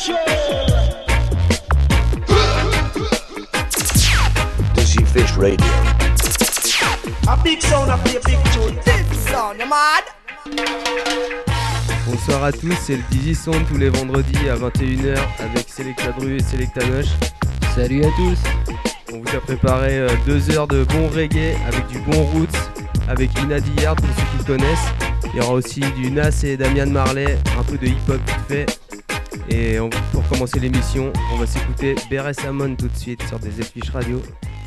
Dizzy Fish Radio. A big sound of the big tune. This sound, you mad? Bonsoir à tous, c'est le Dizzy Sound tous les vendredis à 21h avec Selecta Dru et Selecta Nush. Salut à tous. On vous a préparé 2 heures de bon reggae avec du bon roots, avec Ina Dillard pour ceux qui connaissent. Il y aura aussi du Nas et Damian Marley, un peu de hip-hop vite fait. Et pour commencer l'émission, on va s'écouter Beres Hammond tout de suite sur des Fish Radio.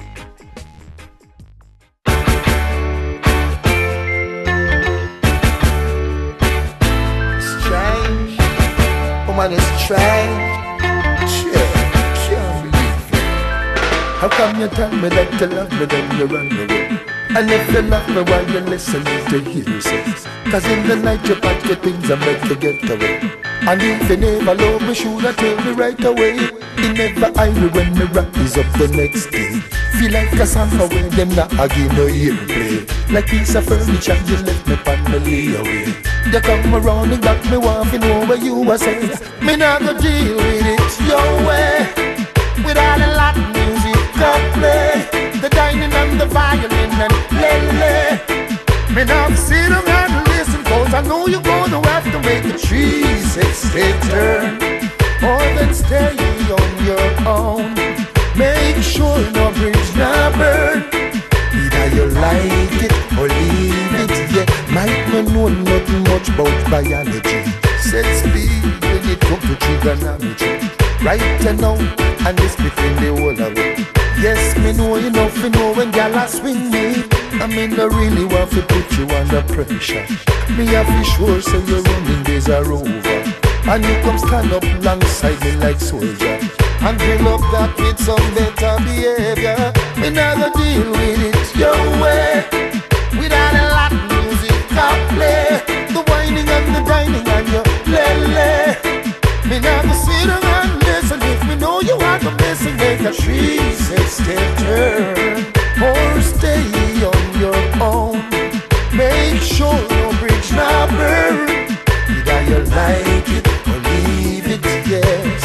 Strange, woman is strange. Can't believe it. How come you tell me that you love me, then you run away? And if you love me, why you listening to hearsay? Cause in the night you pack your things and make you get away. And if you never love me, should have tell me right away. You never irony when me rise up the next day. Feel like a song when them not give no earplay. Like piece of furniture you left me pan me lay away. You come around and got me want to know what you were saying. Me not go deal with it your way. With all the Latin music I play, the dining and the violin and lele. Me not sit down and listen, cause I know you're gonna have to make a 360 turn, or then stay on your own. Make sure no bridge not burn. Either you like it or leave it, yeah. Might not know nothing much about biology. Set speed when it comes to trigonometry. Right now, and this between the whole of it. Yes, me know enough to know when y'all swing me. I mean, I really want to put you under pressure. Me have to sure so your running days are over. And you come stand up alongside me like soldier. And fill up that with some better behavior. Me never deal with it your way. Without a lot of music I play, the whining and the dining and your lele. Me never sit down and listen. If me know you are the missing, make a 360 turn, or stay on your own. Make sure no bridge not burn. Either you like it or leave it, yes.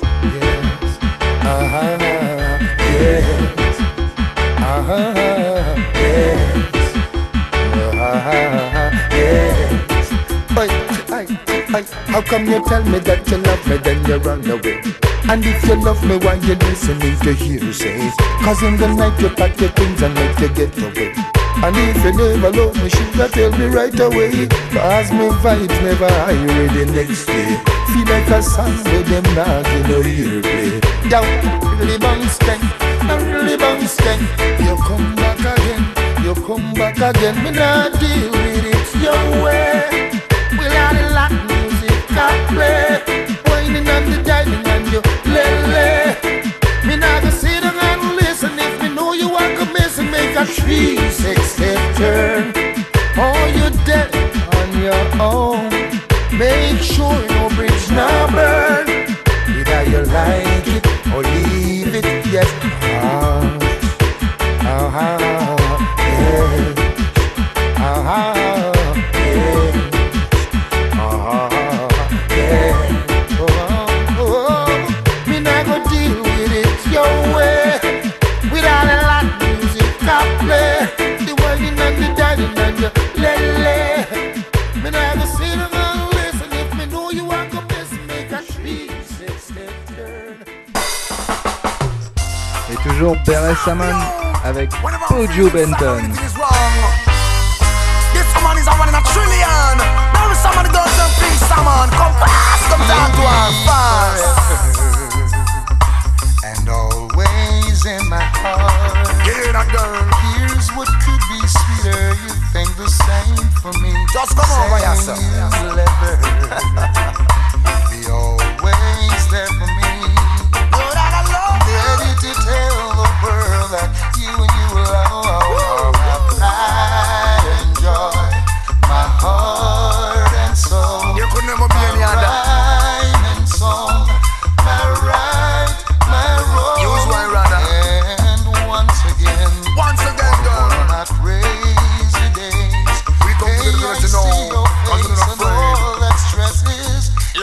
Yes, yes. How come you tell me that you love me, then you run away? And if you love me, why you listening to hearsay? Cause in the night you pack your things and let you get away. And if you never love me, should have tell me right away. Cause my vibes never higher the next day. Feel like a song with them knocking no earplay. Yo, really bang stank, really bang stank. You come back again, you come back again. Me not deal with it your way. We'll have a lot of music I play, whining and the dining and you lele. Me not go sit down and listen. If me know you want to miss and make a 360 turn, or you dead on your own. Make sure no bridge now burn. Either you like it or leave it, yes. Yeah. Me not go deal with it your way. Without a lot of music I play, the whining and the dining and the lele. Me not go sit down and listen. If me know you want to miss, make a 360 turn. Et toujours Beres Hammond avec Buju Benton. This woman is a one in a trillion. Now if somebody does something, someone come fast, come down to our fast. And always in my heart, Yeah, that girl. here's what could be sweeter. You think the same for me. Just come over here, sir. You'll ever be always there for me. Know that I love you. Ready to tell the world that you and you alone have pride and joy, my heart and soul. You could never be any other. Rhyme and song, my right, my wrong. Use one rather. And once again, girl. on our crazy days, We come to the village, you know, see your cause we're face not and afraid. all that stresses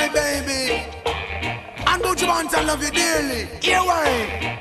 my baby. And Buju Banton love you dearly. Here why?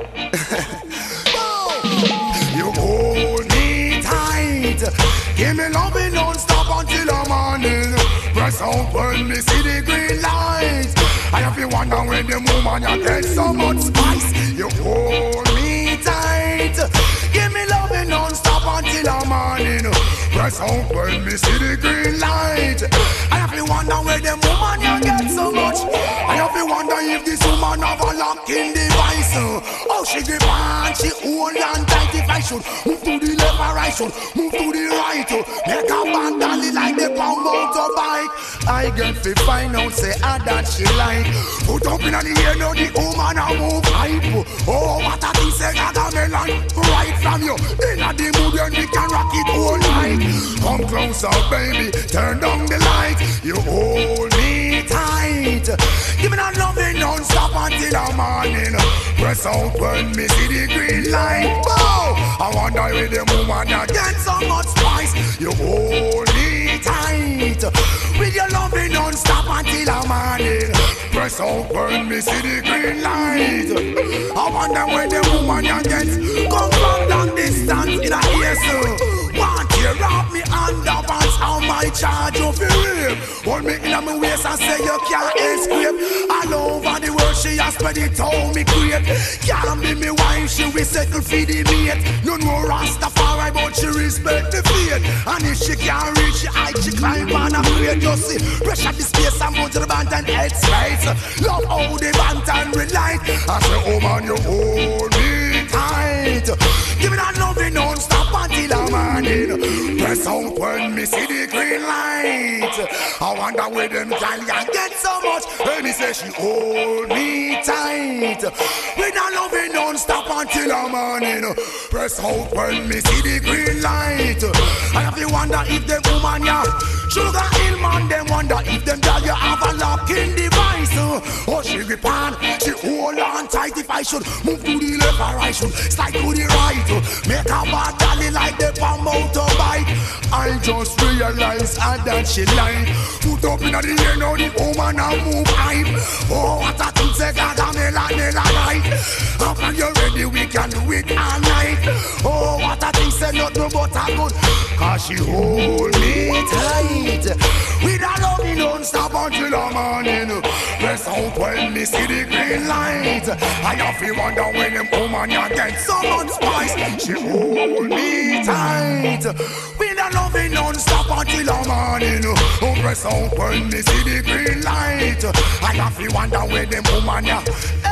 You hold me tight. Give me loving non-stop until the morning. Press out when me see the green light. I have you wonder when the woman you get so much spice. You hold me tight. Give me loving non-stop until the morning. Press out when me see the green light. I have you wonder where the woman you get so much. I have you wonder if this woman have a locking device. Oh, she grip on, she hold on tight. If I should move to the left or I should move to the right. Make a bandali like the pound motorbike. I get to find out say that she like. Put up in the air now the woman a move hype. Oh, what a thing say Gagamelon right from you. In the mood and we can rock it all night. Come closer baby, turn down the light. You hold me tight. Give me that loving non-stop until the morning. Press out when me see the green light. Oh, I wonder where the woman you get so much spice. You hold me tight. With your loving non-stop until the morning. Press out when me see the green light. I wonder where the woman you get. Come from long distance in a ear. Want tear off me underpants. How my charge of you real. Hold me in my waist and say you can't escape. All over the world she has spread it how me create. Can't be me wife, she will settle for the mate. No more Rastafari but she respect the fate. And if she can't reach the height, she climb on a plate. You see, pressure the space and move to the band and head straight. Love how the band and relight. I say, oh man, you hold me tight. Give me that loving non-stop until the morning. Press out when me see the green light. I wonder where them can get so much. When me say she hold me tight. With that loving non-stop until the morning. Press out when me see the green light. And if you wonder if them woman ya sugar ill man, them wonder if them girl you have a locking device. Oh, she grip on, she hold on tight. If I should move to the left or I should slide to the right. Make a bad dolly like the palm motorbike. I just realized that she lied. Put up in the air now the woman a move hype. Oh, what a thing say Gagamelon right. After you're ready we can do it all night. Oh, what a thing say nothing but a good. Cause she hold me tight. With a loving don't stop until the morning. Press out when me see the green light. I have to wonder when them woman you get so much spice. She hold me tight. With a loving don't stop until the morning. Oh, press out when me see the green light. I have to wonder when them woman you.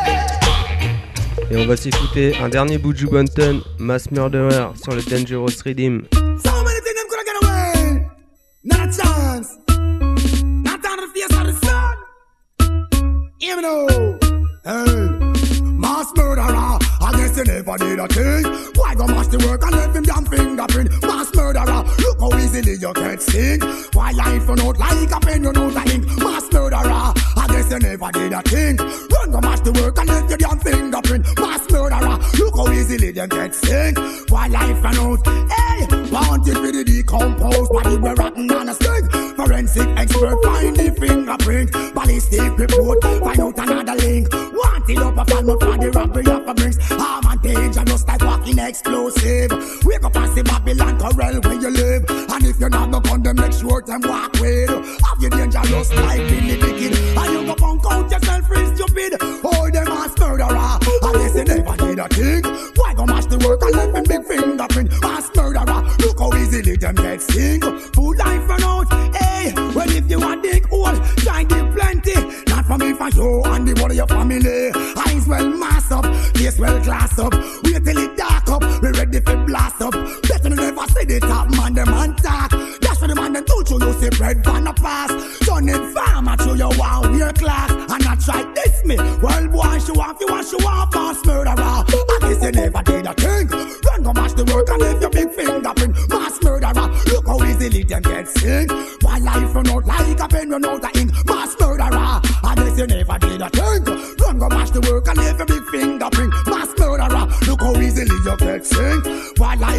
Et on va s'écouter un dernier Buju Banton, Mass Murderer sur le Dangerous Rhythm. So many things them coulda get away. Not a chance. Not on the face of the sun. Hear me now. Hey, mass murderer. I guess you never did a thing. Why go mash the work and leave him damn fingerprint? Mass murderer. Look how easily you get sing. Why life run out like a pen, you know the ink. Mass murderer. I guess you never did a thing. Run go mash the work and leave your damn fingerprint. Mass murderer. Look how easily them get sing. Why life run out? Hey, wanted with the decomposed body we rotten on a string. Forensic expert find the fingerprint. Ballistic report find out another link. Wanted up a fan but for the robbery of a brings. Harm and danger just like walking explosive. Wake up and see Babylon corral where you live. And if you're not no gun them make sure them walk with. Have you dangerous like Billy Dickens. And you go punk out yourself real stupid. Oh them ass murderer. I guess you never did a thing. Why go mash the work and leave him big fingerprint? Ass murderer. Look how easily them get sing. Food life run out. Hey, well if you want dig hole, try dig plenty. Not for me, for you and the whole of your family. Eyes well mass up, face well glass up. Wait till it dark up, we ready for blast up. Better never see the top man, them and talk. That's for the man, them told you see bread van a pass. Turn it farmer, show you want wear class. And not try this me. Well boy, show off, you want show off, mass murderer. I guess you never did a thing. Run go mash the work and leave your big fingerprint. Mass murderer, look how easily them get sing. Why life run out like a pen, run out of ink. Mass murderer, I guess you never did a thing. Run go mash the work and leave your big fingerprint. Mass murderer, look how easily you get sing. Why life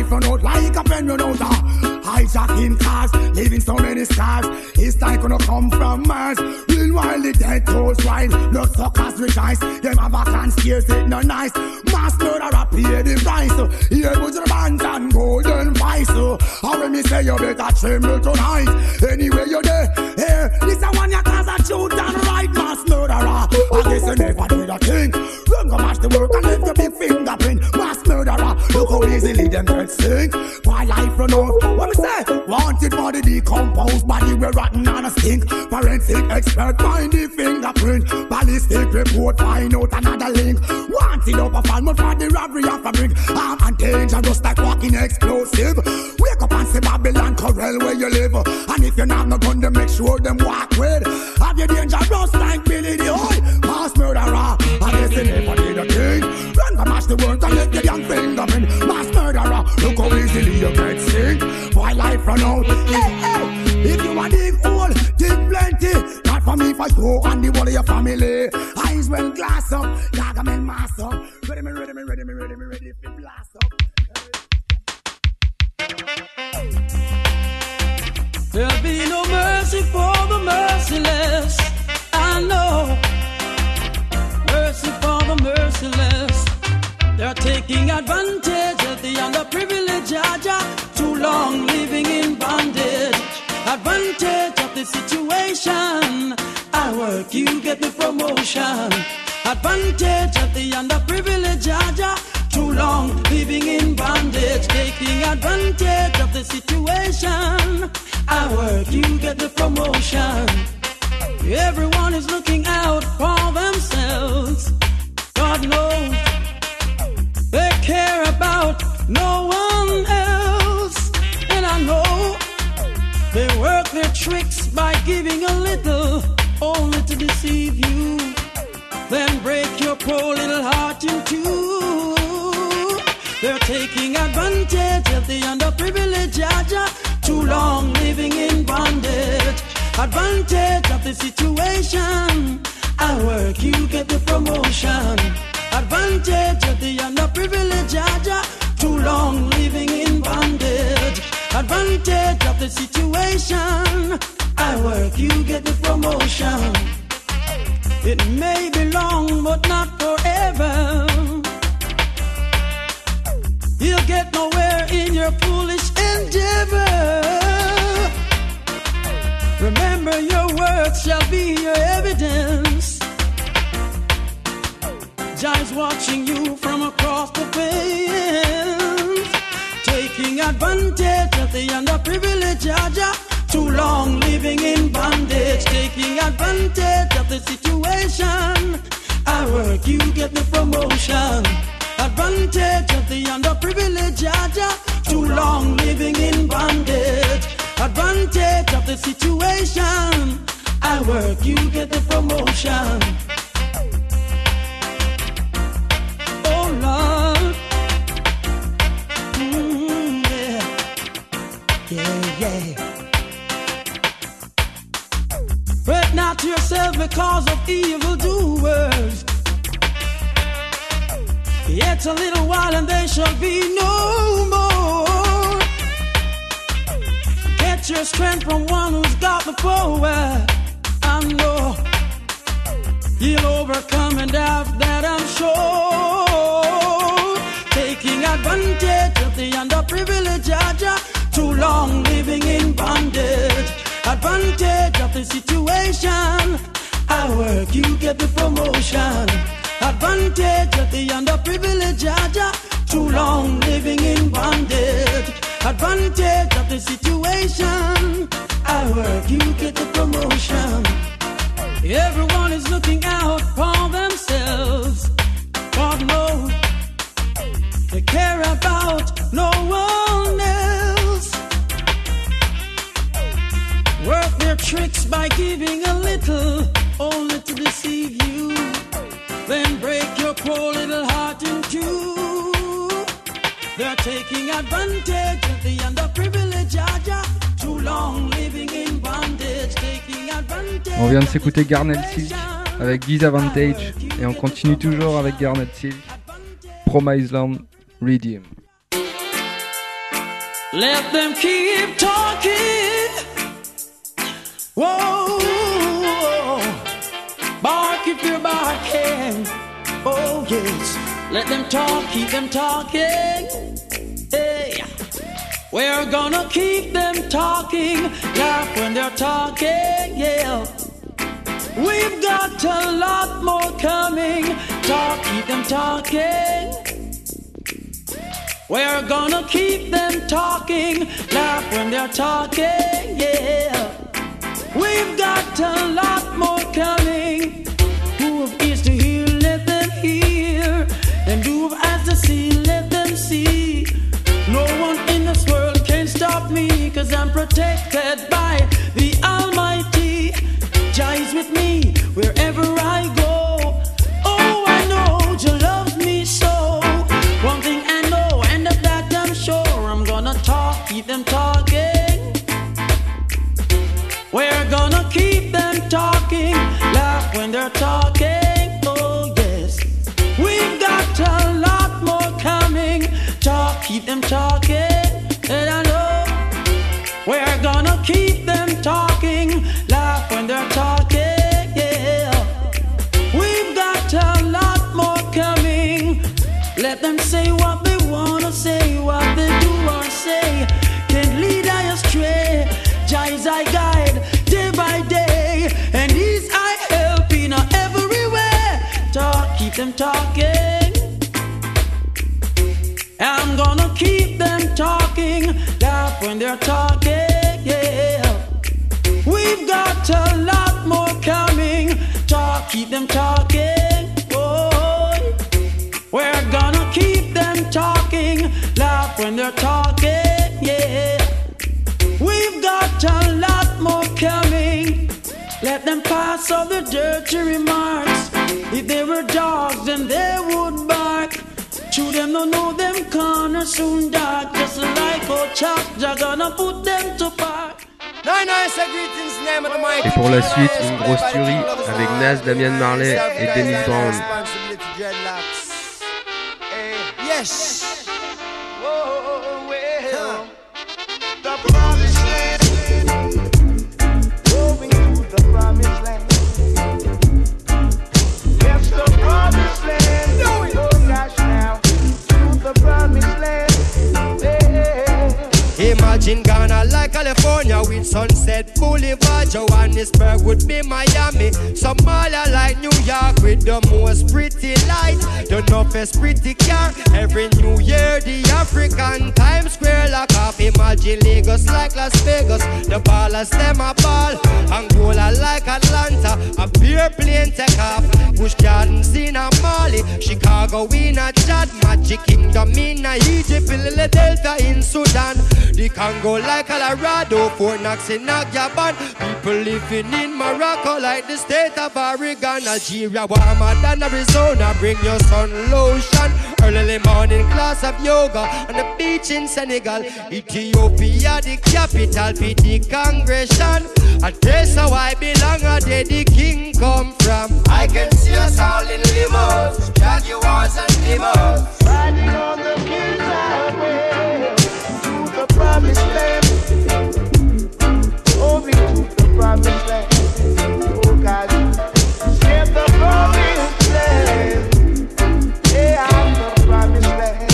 life run out like a pen run out. Hijacking cars, leaving so many scars. It's like gonna come from Mars. Meanwhile the dead toes wild, blood suckers rejoice. Them have a conspiracy, it no nice. Mass murderer pay the price. Here goes the bands and golden vice. How when me say you better tremble tonight. Anyway you there, here, this a one you cause a shoot and right. Mass murderer, I guess you never did a thing. Run go match the work and leave your big fingerprint. Mass murderer, look how easily them get sink. Why life run out, what me say? Wanted body decomposed, body we rotten and a stink. Forensic expert find the fingerprint. Ballistic report find out another link. Wanted up a fan for the robbery of a brick. Arm and dangerous like walking explosive. Wake up and see Babylon corral where you live. And if you not no gun, then make sure them walk with. Have you dangerous like Billy the Hoy? Mass murderer, I guess you never did a thing. Run to match the world and let your young fingerprint. Mass murderer, look how easily you get sick. Why life run out? Hey, hey, if you want dig hole, dig plenty. Not for me, for you and the whole of your family. Eyes well glass up, Gargamel mass up. Ready me, if you blast up. There'll be no mercy for the merciless. I know. Mercy for the merciless. They're taking advantage of the underprivileged. Too long living in bondage. Advantage of the situation. I work, you get the promotion. Advantage of the underprivileged. Too long living in bondage. Taking advantage of the situation. I work, you get the promotion. Everyone is looking out for themselves. God knows they care about no one else. And I know they work their tricks by giving a little, only to deceive you. Then break your poor little heart in two. They're taking advantage of the underprivileged. Too long living in bondage. Advantage of the situation. I work, you get the promotion. Advantage of the underprivileged. Too long living in bondage. Advantage of the situation. I work, you get the promotion. It may be long, but not forever. You'll get nowhere in your foolish endeavor. Remember, your words shall be your evidence. Jah is watching you from across the fence. Taking advantage of the underprivileged. Too long living in bondage. Taking advantage of the situation. I work, you get the promotion. Advantage of the underprivileged. Too long living in bondage. Advantage of the situation. I work, you get the promotion. Oh Lord. Yeah. Fret not to yourself because of evildoers. Yet a little while and they shall be no more. Get your strength from one who's got the power. I know he'll overcome, and of that I'm sure. Taking advantage of the underprivileged. Too long living in bondage. Advantage of the situation. I work, you get the promotion. Advantage of the underprivileged. Too long living in bondage. Advantage of the situation. I work, you get the promotion. Everyone is looking out for themselves. God knows they care about no one else. Work their tricks by giving a little, only to deceive you. Then break your poor little heart in two. They're taking advantage of the underprivileged. Too long living in bondage. Taking advantage. On vient de s'écouter Garnet Silk avec Disadvantage et on continue toujours avec Garnet Silk, Promised Land, Redeem. Let them keep talking. Whoa, bark if you're barking. Oh yes, let them talk, keep them talking. Hey, we're gonna keep them talking. Laugh when they're talking, yeah. We've got a lot more coming. Talk, keep them talking. We're gonna keep them talking. Laugh when they're talking, yeah. We've got a lot more coming. Who have ears to hear, let them hear. And who have eyes to see, let them see. No one in this world can stop me, 'cause I'm protected by the Almighty. Jah is with me wherever I go. Oh, I know Jah loves me so. One thing I know, and of that I'm sure. I'm gonna talk, keep them talking. We're gonna keep them talking. Laugh when they're talking. Oh yes, we've got a lot more coming. Talk, keep them talking. And I know we're gonna keep them talking. Laugh when they're talking, yeah. We've got a lot more coming. Let them say what they wanna say, what they do or say. Can't lead I astray. Jah is I guide day by day, and He's I help in every way. Talk, keep them talking. I'm gonna keep them talking. Laugh when they're talking, yeah. We've got a lot more coming. Talk, keep them talking. Oh, we're gonna keep them talking. Laugh when they're talking, yeah. We've got a lot more coming. Let them pass all the dirty remarks. If they were dogs, then they would bark. Chew them, don't know them corners soon dark. Just like old Chuck, Jah gonna put them to park. Et pour la suite, une grosse tuerie avec Nas, Damian Marley et Dennis Brown. Yes. Imagine Ghana like California with Sunset Boulevard. Johannesburg would be Miami. Somalia like New York with the most pretty light. The toughest pretty car. Every New Year the African Times Square lock up. Imagine Lagos like Las Vegas. The ballers them a ball. Angola like Atlanta. A beer plane take off. Busch Gardens in a Mali. Chicago in a Chad. Magic Kingdom in a Egypt. Philadelphia in Sudan. The Congo like Colorado, Fort Knox in Gabon. People living in Morocco like the state of Oregon. Algeria warmer than Arizona. Bring your sun lotion. Early morning class of yoga on the beach in Senegal. Ethiopia the capital, be the congregation. And that's how I belong, and there the king come from. I can see us all in limos, Jaguars and limos, riding on the king's highway. The promised land, moving to the promised land. Oh God, get the promised land. Yeah, I'm the promised land.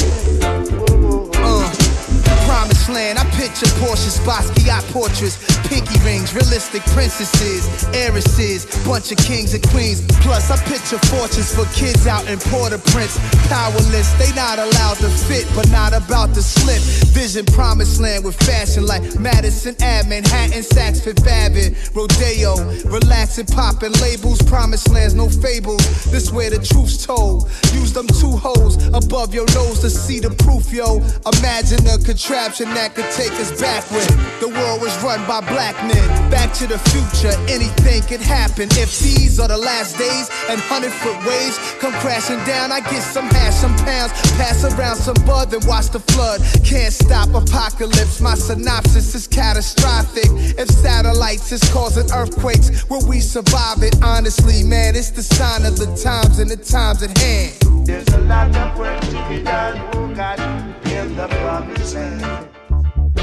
Promised land. I picture Porsches, Basquiat portraits, pinky rings, realistic princesses, heiresses, bunch of kings and queens. Plus, I picture fortunes for kids out in Port-au-Prince. Powerless, they not allowed to fit, but not about to slip. Vision promised land with fashion like Madison Ave, Manhattan, Saks Fifth Avenue, Rodeo. Relaxing, popping labels, promised lands, no fables. This where the truth's told. Use them two holes above your nose to see the proof, yo. Imagine a contraption that could take us backward. The world was run by black men. Back to the future, anything could happen. If these are the last days and 100-foot waves come crashing down, I get some hash, some pounds, pass around some bud, then watch the flood. Can't stop apocalypse, my synopsis is catastrophic. If satellites is causing earthquakes, will we survive it? Honestly, man, it's the sign of the times and the times at hand. There's a lot of work to be done, oh God, in the promised land.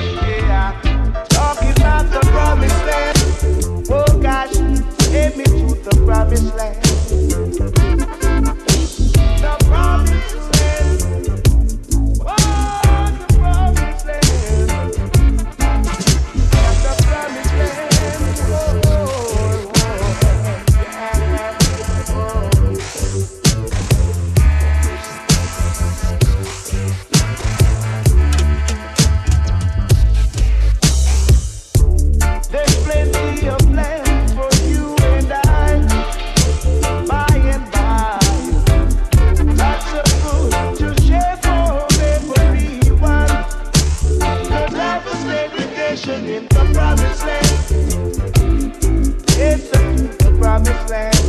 nation in the promised land. It's the promised land.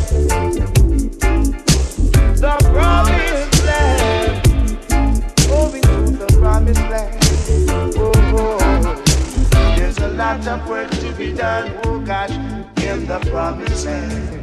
The promised land. Moving to the promised land. Oh, there's a lot of work to be done, oh gosh, in the promised land.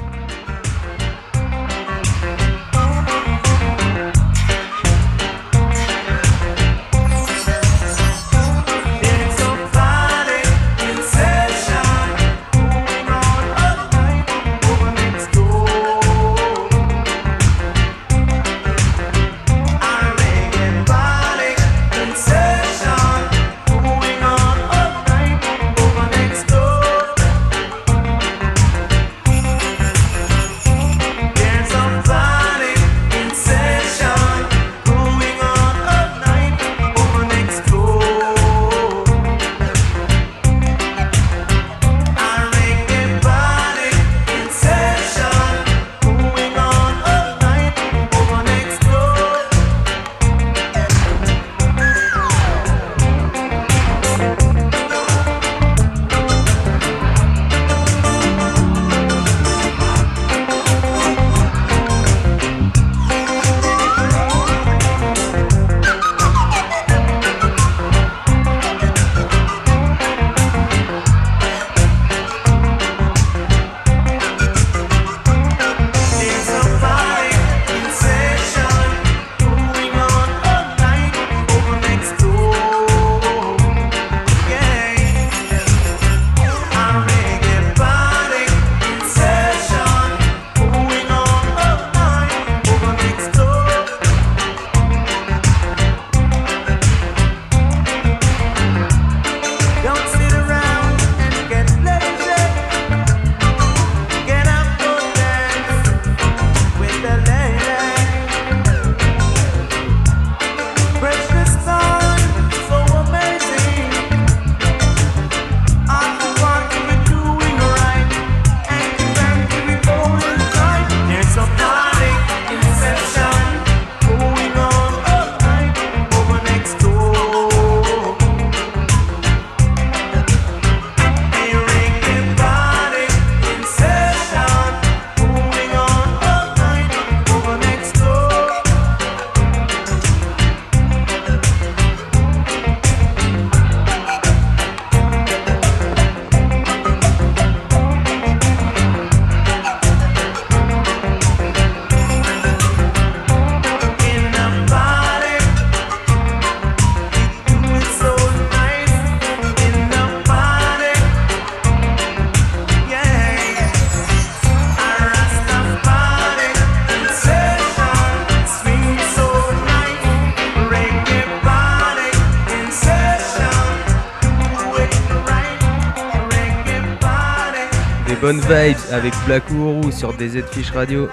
Bonne vibe avec Black Uhuru sur DZ Fish Radio.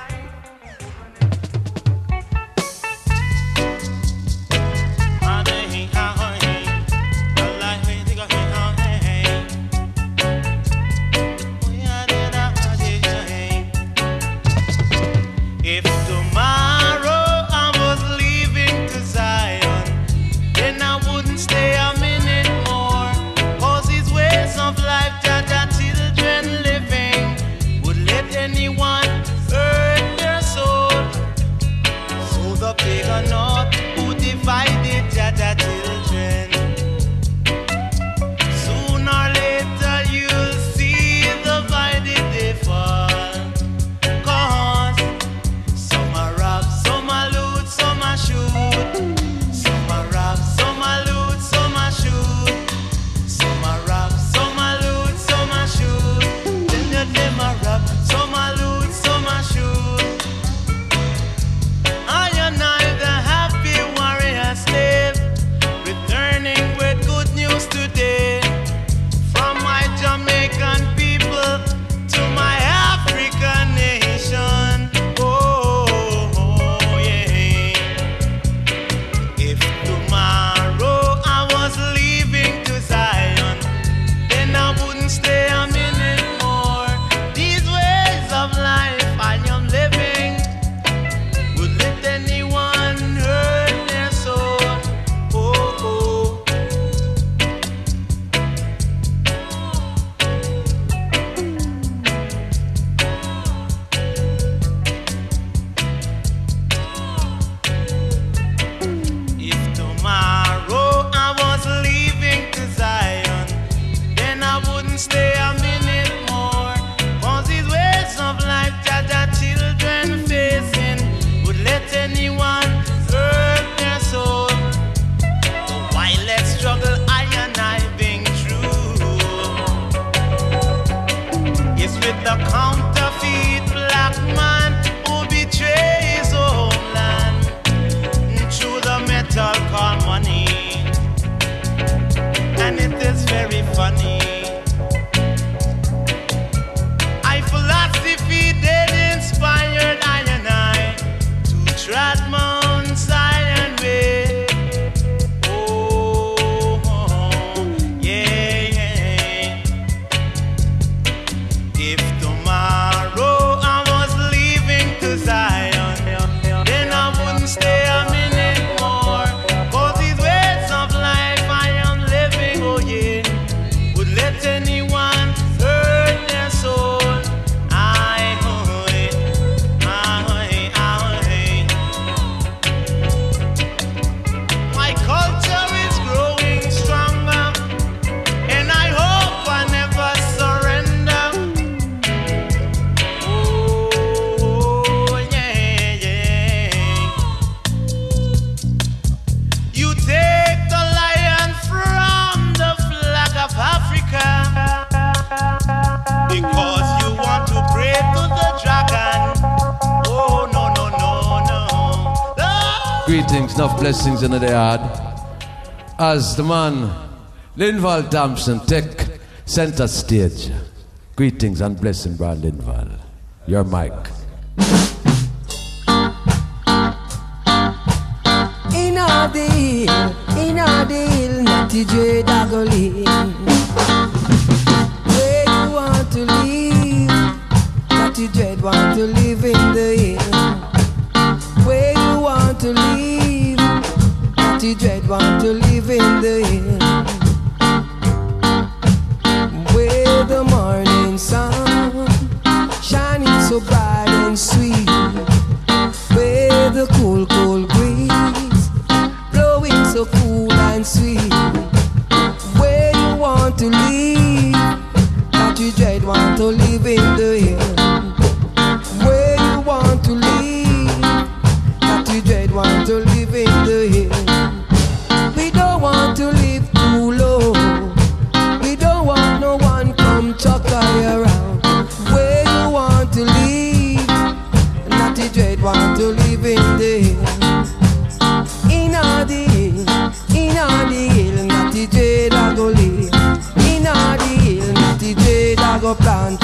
Anyone hurt enough blessings in the yard. As the man Linval Thompson take center stage. Greetings and blessing, Brad Linval. Your mic. In a deal, Natty J. Dagoli. Where you want to live? Natty J. want to live in the hill. Where you want to live? Natty J. want to live in the hill. Where the morning sun shining so bright and sweet, where the cool, cool breeze blowing so cool and sweet. Where you want to live, that you dread want to live in the hill. Where you want to live, that you dread want to live in the hill. We don't want to live too low. We don't want no one come chuck around. Where you want to live, Natty Dread want to live in the hill. In a the hill, Natty Dread a go live. In a the hill, Natty Dread a go plant.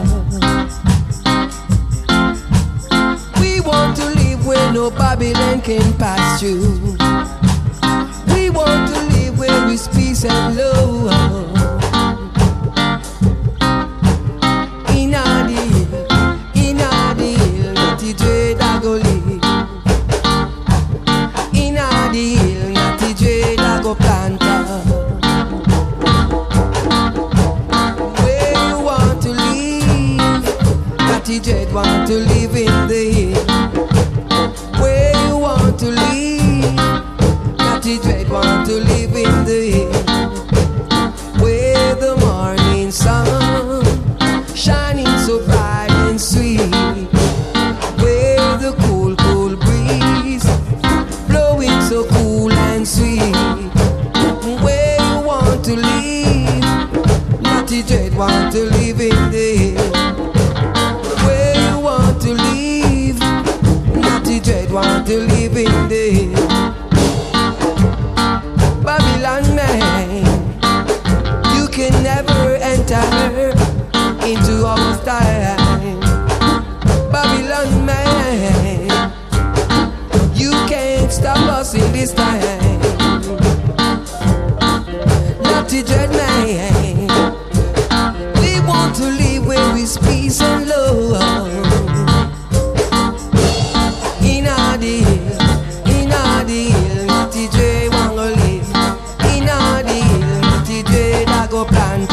We want to live where no Babylon can pass through. We want to live where it's peace and love. In a the hill, Natty Dread a go live. In a the hill, Natty Dread a go plant. Where you want to live, Natty Dread want to live in the hill. Where you want to live, Natty Dread want to live in the hill. Where the morning sun shining so bright and sweet, where the cool, cool breeze blowing so cool and sweet. Where you want to live, Natty Dread want to live in the hill. Where you want to live, Natty Dread want to live in the hill. Babylon man, you can never enter into our time. Babylon man, you can't stop us in this time. Natty Dread man, we want to live where with peace and love. In a the hill, Natty Dread want to live. In a the hill, Natty Dread a go plant.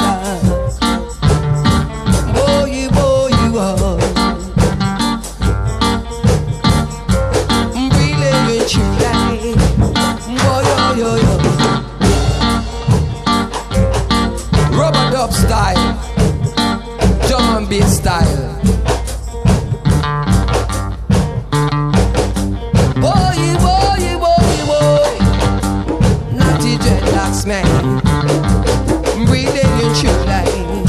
Style, drum and bass style. Boy, boy, boy, boy, Natty Dreadlocks man, breathing in true line.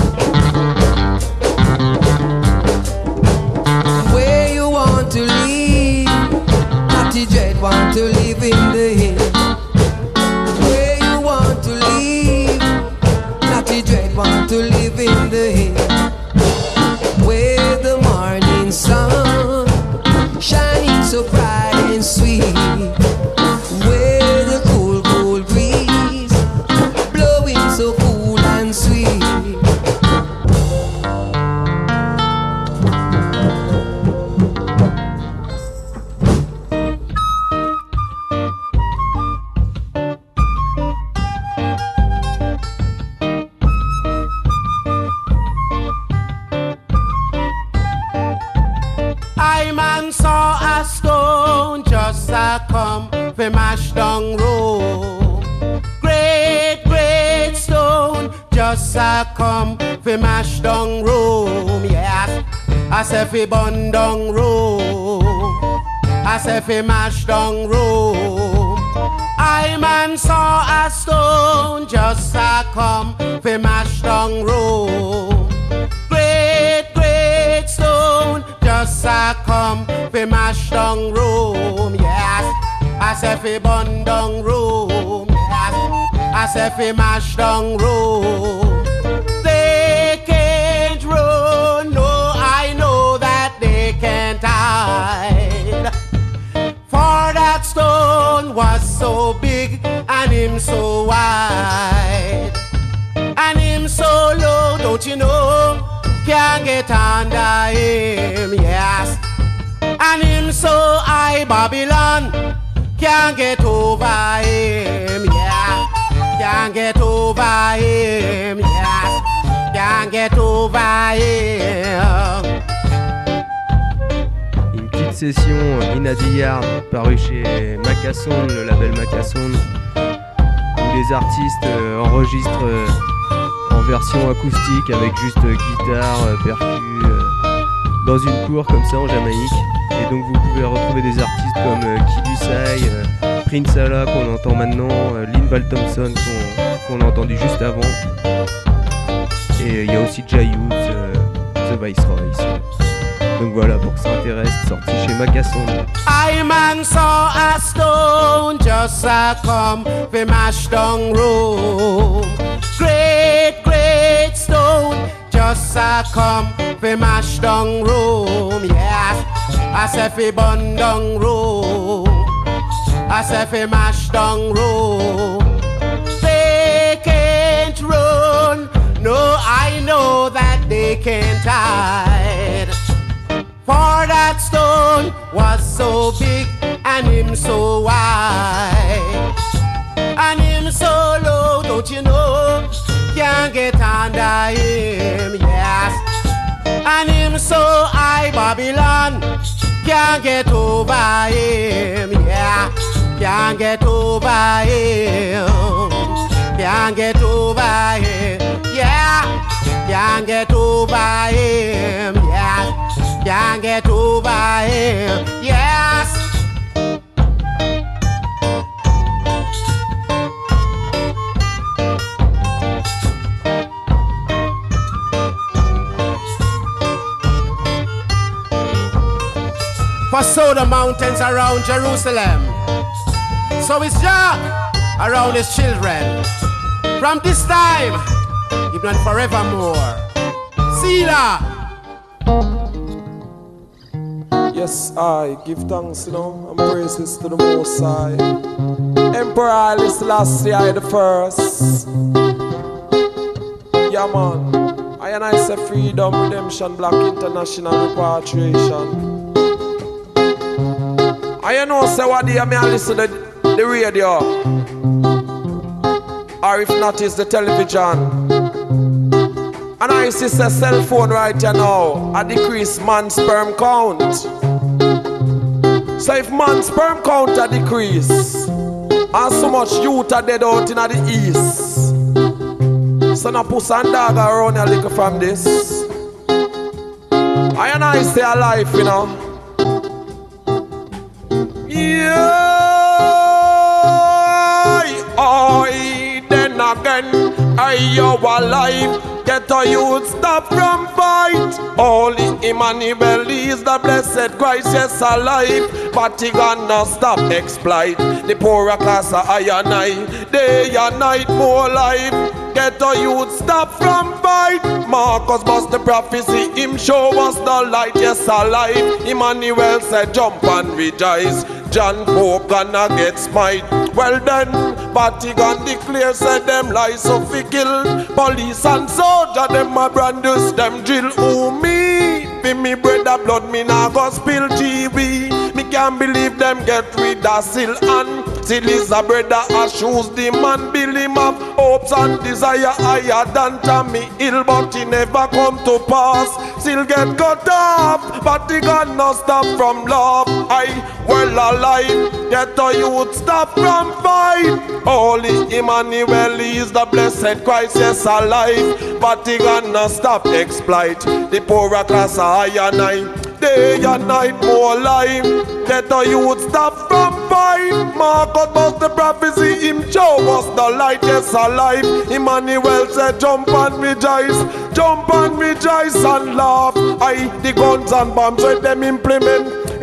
Where you want to live, Natty Dread want to live in the hill. Where you want to live, Natty Dread want to live in the hill. Where the morning sun shining so bright and sweet, where the cool, cool breeze blowing so cool and sweet. Fi mash down road, great, great stone, just a come fi mash down road, yes. I say fi burn down road, I say fi mash down road. I man saw a stone, just a come fi mash down road, great, great stone, just a come fi mash down road, yes. I I say fi burn down room. I say fi mash down room. They can't run, no, I know that they can't hide. For that stone was so big and him so wide, and him so low, don't you know, can't get under him, yes. And him so high, Babylon can't get over him, yeah. Can't get over him, yes. Can't get over him. Une petite session Inadiyard parue chez Macasson, le label Macasson, où les artistes enregistrent en version acoustique avec juste guitare, percu, dans une cour comme ça en Jamaïque. Et donc vous pouvez retrouver des artistes comme Kidusai, Prince Allah qu'on entend maintenant, Linval Thompson qu'on a entendu juste avant. Et il y a aussi Jayous, The Viceroy. Donc voilà, pour que ça intéresse, sorti chez Macasson. I man saw a stone just a come fi mash down room. Great, great stone just a come fi mash down room, yes. I say fi burn down room. I say fi mash down room. They can't run, no, I know that they can't hide. For that stone was so big and him so wide, and him so low, don't you know, can't get under him, yes. And him so high, Babylon can't get over him, yeah. Can't get over him. Can't get over him, yeah. Can't get over him, yeah. Can't get over him, yes. For so the mountains around Jerusalem, so is Jah around his children. From this time, even and forevermore. Selah. Yes, I give thanks, and praises to the Most High. Emperor Haile Selassie I the first. Yeah, man. I say freedom, redemption, black international repatriation. I know say what day I listen to the radio, or if not, it's the television. And I see a cell phone right here now, I decrease man's sperm count. So if man's sperm count a decrease, and so much youth are dead out in the east, so now puss and dog around a little from this. I stay alive, you know. Yeah, then again, you're alive. Get a youth stop from fight. Only Emmanuel is the blessed Christ, yes alive. But he gonna stop exploit the poorer class of I and I. Day and night more life. Get a youth stop from fight. Marcus bust the prophecy, him show us the light, yes alive. Emmanuel said jump and rejoice. John Pope gonna get smite. Well then, but he gonna declare said them lies so fi kill. Police and soldier them a brandus them drill. Who me? Fi me brother blood me nah go spill TV. Me can't believe them get rid of Sil and Sil is a brother a shoes the man bill him up. Hopes and desire higher than Tommy Hill, but he never come to pass. Sil get cut off, but he gonna stop from love. I well alive, get a youth stop from fight. Holy Emmanuel is the blessed Christ, yes alive. But he gonna stop exploit the poorer class I and I. Day and night more life. Get a youth stop from fight. Marcus bust the prophecy, him show us the light, yes alive. Emmanuel said jump and rejoice. Jump and rejoice and laugh. I the guns and bombs with them implement.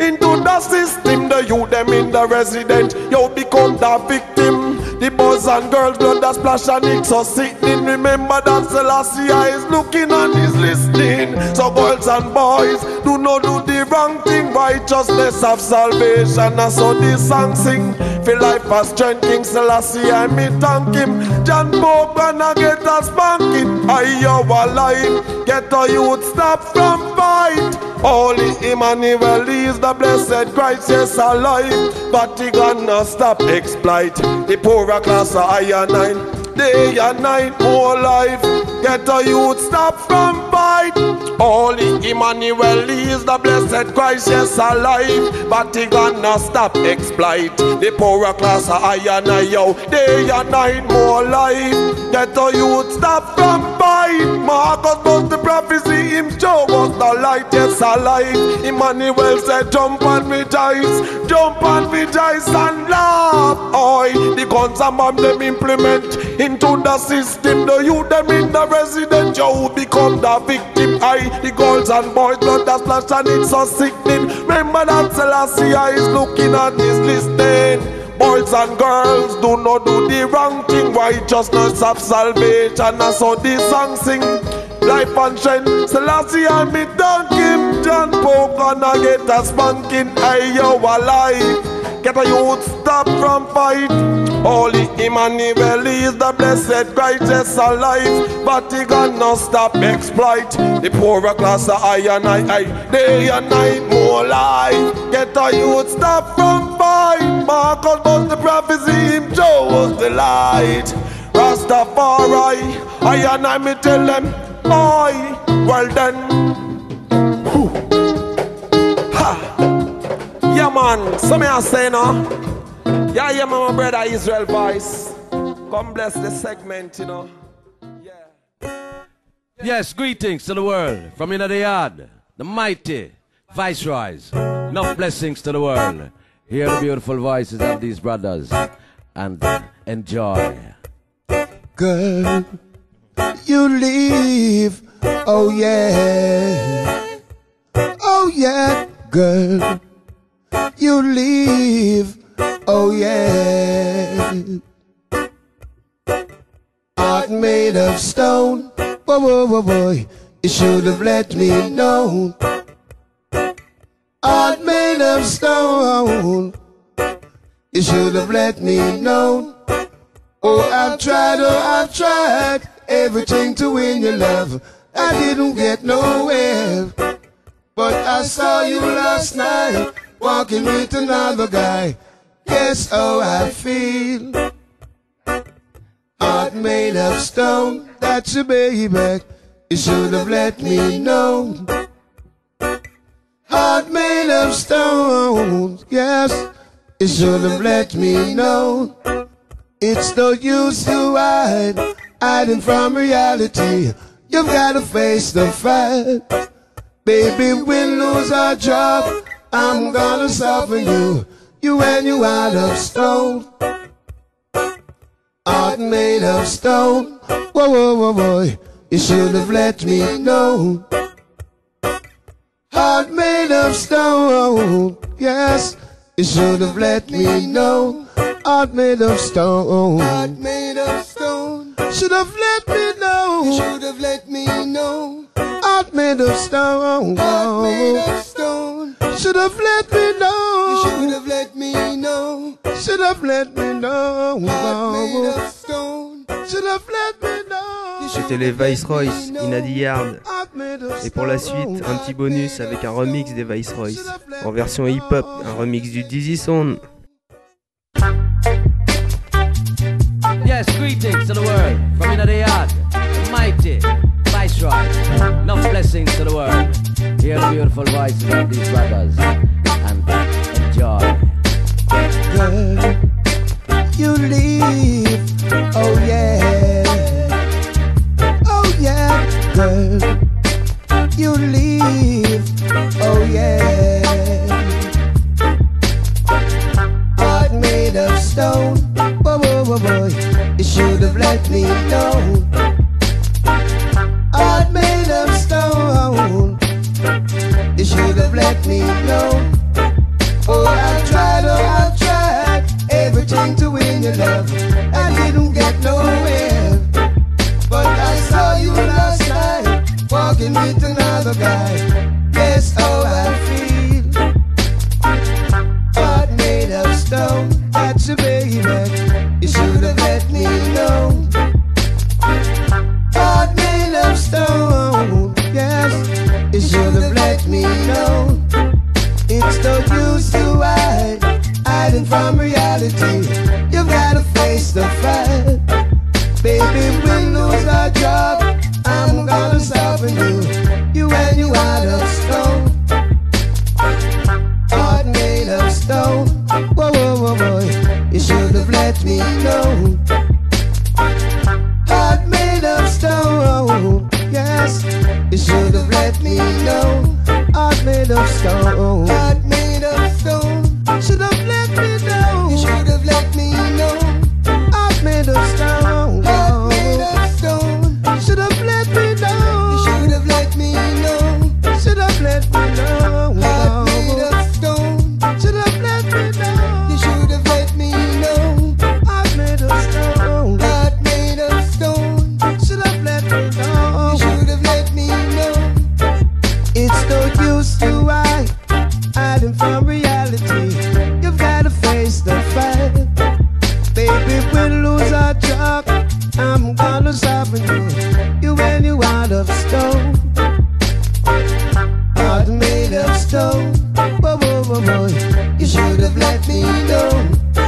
into the system. The youth them in the resident, you become the victim. The boys and girls blood that splash and it's so sickening. Remember that Selassie is looking and is listening. So girls and boys, do not do the wrong thing. Righteousness of salvation, and so this song sing. Feel life as strength, King Selassie, I me thank him. John Pope gonna get a spanking. I you alive, get a youth stop from fight. Holy Emmanuel is the blessed Christ, yes alive. But he gonna stop exploit the poorer class of higher nine. Day and night more life, get a youth stop from fight. Holy Emmanuel is the blessed Christ, yes alive. But he gonna stop exploit the poorer class of higher nine. Yo, day and night more life, get a youth stop from fight. Marcus was the prophecy, him show was the light, yes alive. Emmanuel said jump and rejoice, jump and rejoice and laugh. Oi, the guns and bomb them implement into the system. The youth them in the resident, you become the victim. I, the girls and boys blood that splash and it's so sickening. Remember that Selassie is looking and is listening. Boys and girls, do not do the wrong thing. Righteousness of salvation, and so this song sing. Life and strength, Selassie and me thank him. John Pope gonna get a spanking. Hey you alive, get a youth stop from fight. Holy Emmanuel is the blessed Christ, yes alive. But he gonna stop exploit the poorer class of iron I. Day and night more life, get a youth stop from fight. Marcus was the prophecy, him Joe was the light. Rastafari, I and I me tell them, boy, well then. Ha. Yeah man, so me I say now. Yeah, my brother Israel voice. Come bless the segment, you know. Yeah. Yes, greetings to the world from in the yard, the mighty Viceroys. Enough blessings to the world. Hear the beautiful voices of these brothers and enjoy. Girl, you leave, oh yeah, oh yeah, girl, you leave. Oh yeah, heart made of stone. Whoa, whoa, whoa, boy, you should have let me know. Heart made of stone, you should have let me know. Oh, I've tried everything to win your love. I didn't get nowhere, but I saw you last night walking with another guy. Guess how I feel. Heart made of stone, that's your baby. You should have let me know. Heart made of stone, yes, you should have let me know. It's no use to hiding from reality. You've got to face the fact. Baby, we lose our job, I'm gonna soften you. You and you out of stone, heart made of stone. Whoa, whoa, whoa, boy, you should have let me know. Heart made of stone, yes, you should have let me know. Heart made of stone, heart made of stone. Should have let me know. You should have let me know. Heart made of stone, heart made of stone. Should have let me know. You should have let me know. Should have let me know. Heart made of stone. Should have let me know. C'était les Viceroys, In the Yard. Et pour la suite, un petit bonus avec un remix des Viceroys. En version hip-hop, un remix du Dizzy Sound. Yes, greetings to the world from in the yard, the mighty Viceroy. Enough blessings to the world. Hear the beautiful voices of these brothers and enjoy. Girl, you leave, oh yeah, oh yeah, girl, you leave, oh yeah. Heart made of stone, whoa, whoa, whoa, boy, you should have let me know. Heart made of stone, you should have let me know. walking with another guy. Guess how I feel. Heart made of stone. That's a baby. You should have let me know. Heart made of stone. Yes, you should have let me know. It's no use to hide, hiding from reality. You've gotta face the fight. Baby, we'll lose our job. I'm gonna soften you. You and you out of stone. Heart made of stone. Whoa, whoa, whoa, boy. You should have let me know. Heart made of stone. Yes, you should have let me know. Heart made of stone. Heart made of stone. Should have let me know. You should have let me know. Heart made of stone. Heart made of stone. Should have let me know. You should have let me know. Should have let me know. Heart made of stone. Should have let me know. You should have let me know. Heart made of stone. Heart made of stone. Should have let me know. You should have let me know. It's no use to hide, hiding from reality. You've gotta face the fight. Baby, we'll lose our job. I'm gonna soften you. You and you out of stone. Heart made of stone. Whoa, whoa, whoa, whoa. You should have let me know.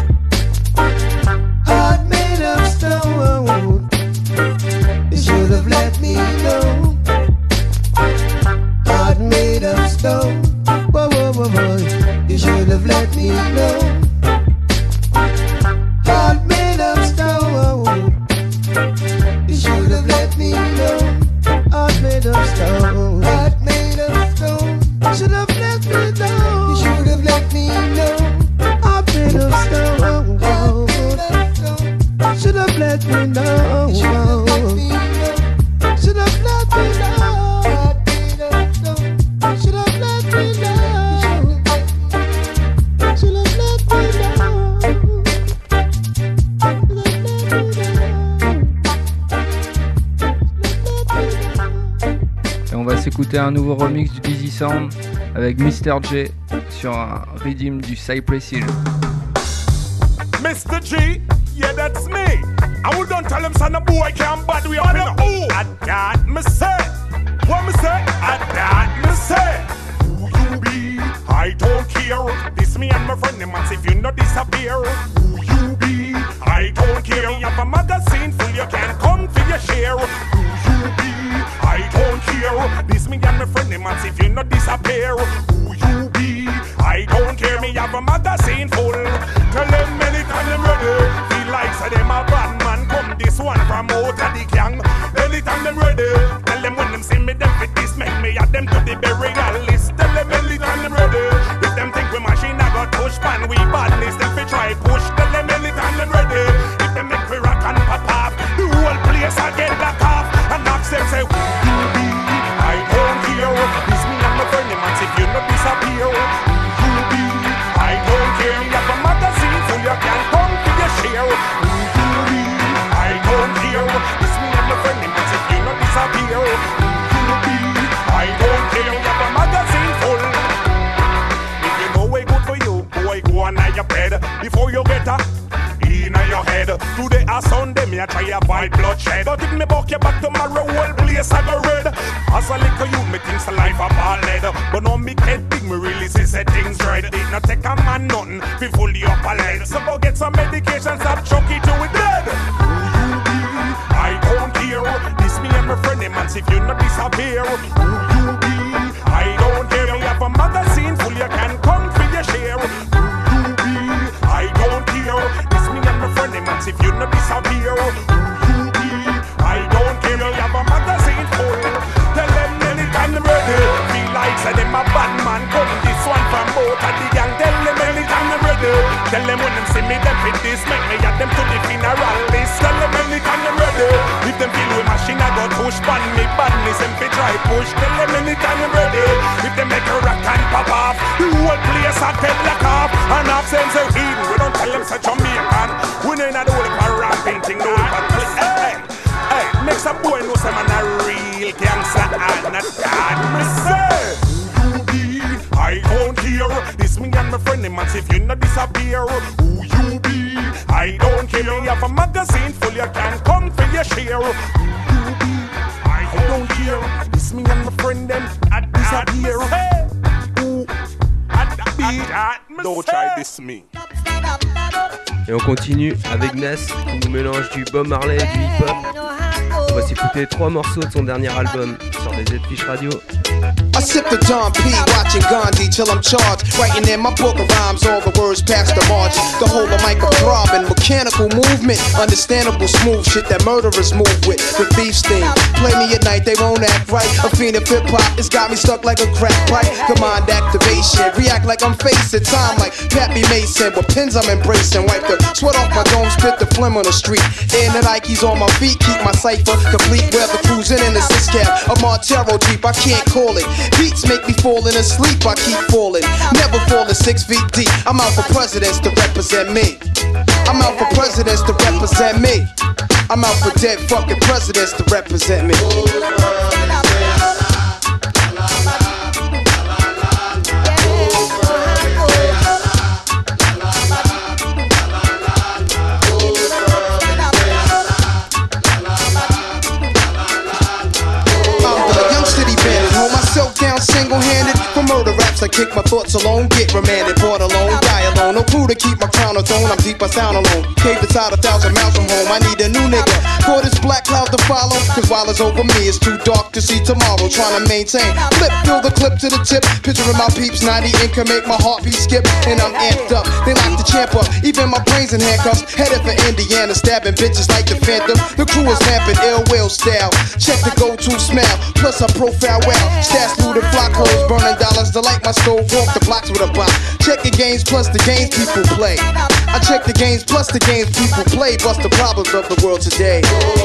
Heart made of stone. You should have let me know. Heart made of stone. Whoa, whoa, whoa, whoa. You should have let me know. Heart made of stone. You should have let me know. Heart made of stone. Heart made of stone. Should have let me know. You should have let me know. Heart made of stone. Should have let me know. Should have let me know. Should have let me know. Heart made of stone. Should have let me know. Should have let me know. Et on va s'écouter un nouveau remix du Dizzy Sound avec Mr. J sur un rhythm du Cypress Hill. Mr. G, yeah, that's me. I would don't tell him, son, a boy can't bad we up in a ooh. I that me say. What me say? I that me say. Who you be? I don't care. This me and my friend, them and if you not disappear. Who you be? I don't care. Me have a magazine full, you can come for your share. Who you be? I don't care. This me and my friend, them and if you not disappear. Who you be? I don't care. Me have a magazine full. Tell them anytime them ready. Feel like say them a bad man. Come this one from out of the gang. Anytime them ready. Tell them when them see me, them fit this. Make me add them to the burial list. Tell them anytime them ready. If them think we machine I got push pan, we badness. Them fi try push. Tell them anytime them ready. If them make we rock and pop off, the whole place I get black off. And ask them say who you be? I don't care. This me and my friend, man. If you not disappear. Who you be? I don't care. Me have a magazine full, you can come to your share. Who you be? I don't care. This me and my friend, man. If you not disappear. Who you be? I don't care. Me have a magazine full. If you know way good for you, boy, go on your bed before you get up. In your head. Today a Sunday, me a try avoid bloodshed. But if me buck you back tomorrow, whole place I go red. As a little you, me thinks the life a ball lead. But now me get big, me really say things right. It not take a man nothing, fi fully up a lead. So go get some medication, stop chucky to it dead. Who you be? I don't care. This me and my friend, them and if you not disappear. Who you be? I don't care. Me have a magazine full, you can come for your share. Who you be? I don't care. This me and my friend, them and if you not disappear. Who you be? I don't care. Me have a magazine full. Tell them anytime they're ready. Feel like say them a bad man. Come this one from both of the gang. Tell them anytime they're ready. Tell them when them see me, them fit this. Make me add them to the funeral list. Tell them anytime they're ready. If them feel with machine, I got push ban me badness. Them fit try push. Tell them anytime they're ready. If they make a rock and pop off, the whole place I get black off. And off them say we don't tell them such a Jamaican. We ain't a do it for rapping thing. No, but hey, me makes a boy know some man a real gangster and a dad. Me say, who you be? I don't care. This me and my friend them, and if you not disappear, who you be? I don't care. You have a magazine full, you can come for your share. Who you be? I don't care. This me and my friend them, I disappear. Who be? Don't try this me. Et on continue avec Nas qui nous mélange du Bob Marley et du hip-hop. On va s'écouter 3 morceaux de son dernier album sur les Z-Fish Radio. I sip the John P, watching Gandhi till I'm charged. Writing in my book of rhymes, all the words past the march. The whole of mic a throbbing, mechanical movement. Understandable, smooth shit that murderers move with. The thief's theme. Play me at night, they won't act right. A fiend of hip-hop, it's got me stuck like a crack pipe. Command activation, react like I'm facing time like Pappy Mason. With pins I'm embracing, wipe the sweat off my dome, spit the phlegm on the street. And the Nikes on my feet, keep my cipher complete. Weather cruising in the 6-cab, a Montero Jeep, I can't call it. Beats make me falling asleep, I keep falling. Never falling 6 feet deep. I'm out for presidents to represent me. I'm out for presidents to represent me. I'm out for dead fucking presidents to represent me. Single-handed for murder raps, I kick my thoughts alone, get remanded, bought alone, die alone. No crew to keep my crown on throne, I'm deep, I sound alone. Cave inside 1,000 miles from home, I need a new nigga for this black cloud to follow. Cause while it's over me, it's too dark to see tomorrow. Trying to maintain, fill the clip to the tip. Picturing my peeps, 90 ink can make my heartbeat skip. And I'm amped up, they like the champ up. Even my brains in handcuffs, headed for Indiana, stabbing bitches like the Phantom. The crew is lamping, ill will style. Check the go-to smell, plus I profile well. Stats looted flock holes, burning dollars to light my stove. Walk the blocks with a bot. Check the games plus the games people play. I check the games plus the games people play. Bust the problems of the world today.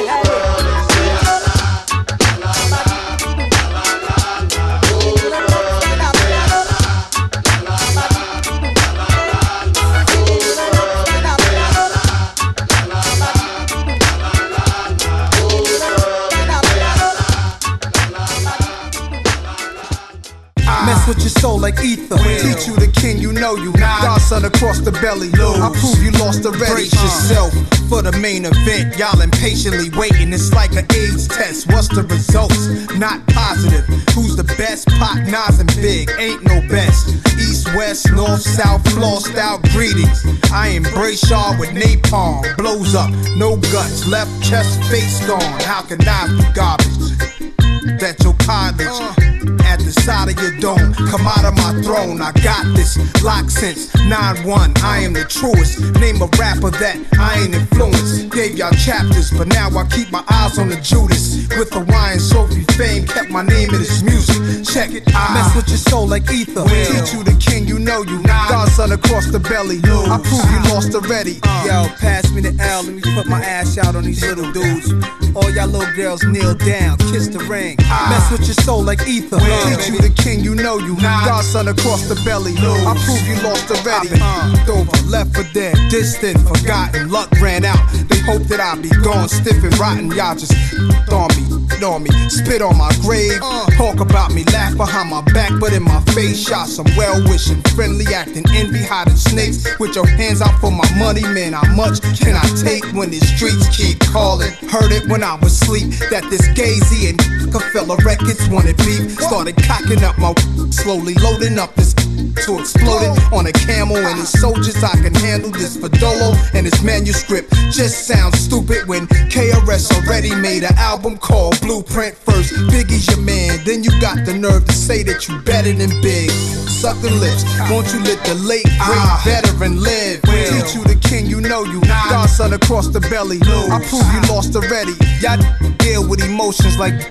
Mess with your soul like ether. Teach you the king, you know you. Godson across the belly. I prove you lost already. Brace yourself for the main event. Y'all impatiently waiting. It's like an AIDS test. What's the results? Not positive. Who's the best? Pac, Nas, and Big. Ain't no best. East, west, north, south, flossed out greetings. I embrace y'all with napalm. Blows up, no guts. Left chest, face gone. How can I be garbage? That your college at the side of your dome. Come out of my throne, I got this. Lock since 9-1, I am the truest. Name a rapper that I ain't influenced. Gave y'all chapters, but now I keep my eyes on the Judas. With Hawaiian Sophie fame, kept my name in his music. Check it, I mess with your soul like ether. Teach you the king, you know you. Godson across the belly. I prove you lost already. Yo, pass me the L, let me put my ass out on these little dudes. All y'all little girls kneel down, kiss the ring. Mess with your soul like ether. Teach you the king, you know you. Godson across the belly. I prove you lost already. Over, left for dead, distant, forgotten. Luck ran out. They hope that I'll be gone, stiff and rotten. Y'all just on me, spit on my grave. Talk about me, laugh behind my back, but in my face, shot some well-wishing, friendly acting, envy, hiding snakes. With your hands out for my money, man, how much can I take when the streets keep calling? Heard it when I was asleep, that this Gazy and Rockefeller Records wanted beef. Started cocking up my slowly loading up this to exploding on a camel and his soldiers. I can handle this Fadolo and his manuscript. Just sounds stupid when KRS already made an album called Blueprint. First, Biggie's your man, then you got the nerve to say that you better than Big. Suck the lips, won't you let the late great veteran live? Teach you the king, you know you. Godson across the belly. I prove you lost already. Y'all deal with emotions like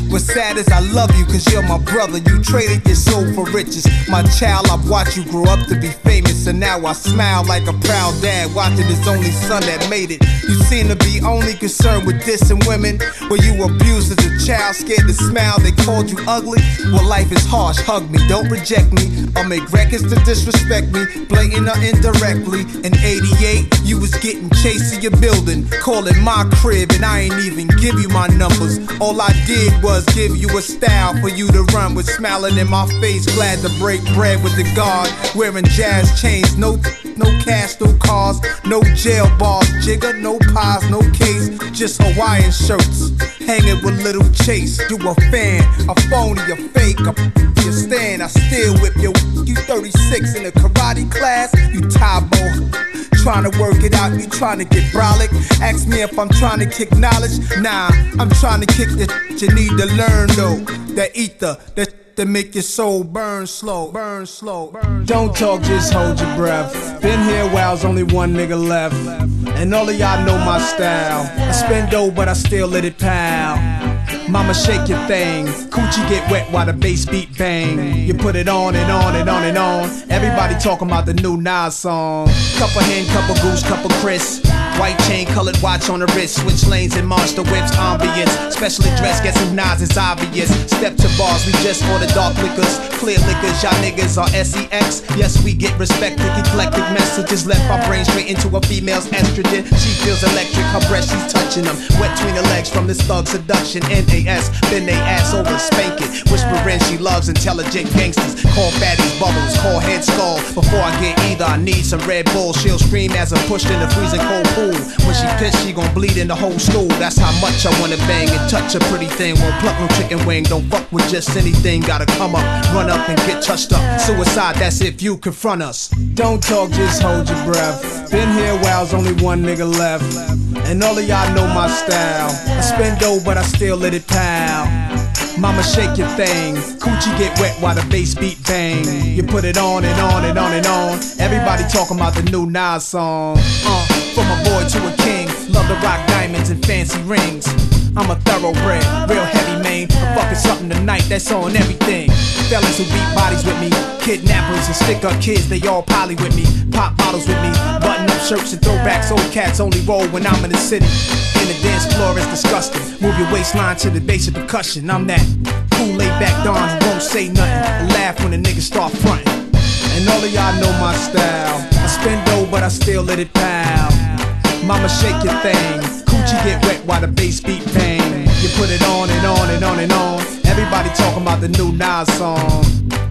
What's sad is I love you cause you're my brother. You traded your soul for riches. My child, I've watched you grow up to be famous, and now I smile like a proud dad watching his only son that made it. You seem to be only concerned with dissing women. Were you abused as a child, scared to smile, they called you ugly? Well, life is harsh, hug me, don't reject me. I'll make records to disrespect me, blatant or indirectly. In 88, you was getting chased to your building, calling my crib, and I ain't even give you my numbers. All I did was give you a style for you to run with, smiling in my face, glad to break bread with the guard, wearing jazz chains, no cash, no cars, no jail bars, jigger, no pies, no case, just Hawaiian shirts, hanging with Little Chase. You a fan, a phony, a fake, you stand, I still whip you. You 36 in a karate class, you Tabo, trying to work it out, you trying to get brolic. Ask me if I'm trying to kick knowledge, nah, I'm trying to kick the you need to learn though, that ether, that make your soul burn slow, burn slow. Don't talk, just hold your breath. Been here a while, there's only one nigga left, and all of y'all know my style. I spend dough, but I still let it pal. Mama, shake your thing. Coochie get wet while the bass beat bang. You put it on and on and on and on. Everybody talking about the new Nas song. Couple hen, couple goose, couple Chris. White chain, colored watch on the wrist. Switch lanes and monster whips, ambience. Specially dressed, guessing Nas is obvious. Step to bars, we just order dark liquors. Clear liquors, y'all niggas are SEX. Yes, we get respected, eclectic messages. Left my brain straight into a female's estrogen. She feels electric, her breast, she's touching them. Wet between the legs from this thug seduction. NAS, bend they ass over, spank it. Whispering she loves intelligent gangsters. Call fatties bubbles, call head skull. Before I get either, I need some Red Bull. She'll scream as I'm pushed in the freezing cold pool. When she pissed, she gon' bleed in the whole stool. That's how much I wanna bang and touch a pretty thing. Won't pluck no chicken wing, don't fuck with just anything. Gotta come up, run up and get touched up. Suicide, that's if you confront us. Don't talk, just hold your breath. Been here a while, there's only one nigga left, and all of y'all know my style. I spend dough, but I still let it pal. Mama, shake your thing. Coochie get wet while the bass beat bang. You put it on and on and on and on. Everybody talking about the new Nas song. From a boy to a king, love to rock diamonds and fancy rings. I'm a thoroughbred, real heavy man. I'm fucking something tonight, that's on everything. Fellas who beat bodies with me, kidnappers and stick-up kids, they all poly with me. Pop bottles with me, button-up shirts and throwbacks. Old cats only roll when I'm in the city. In the dance floor, it's disgusting. Move your waistline to the bass of percussion. I'm that cool, laid-back Don who won't say nothing and laugh when the niggas start frontin'. And all of y'all know my style. I spend dough, but I still let it pal. Mama, shake your thing. Coochie get wet while the bass beat bang. You put it on and on and on and on. Everybody talking about the new Nas song.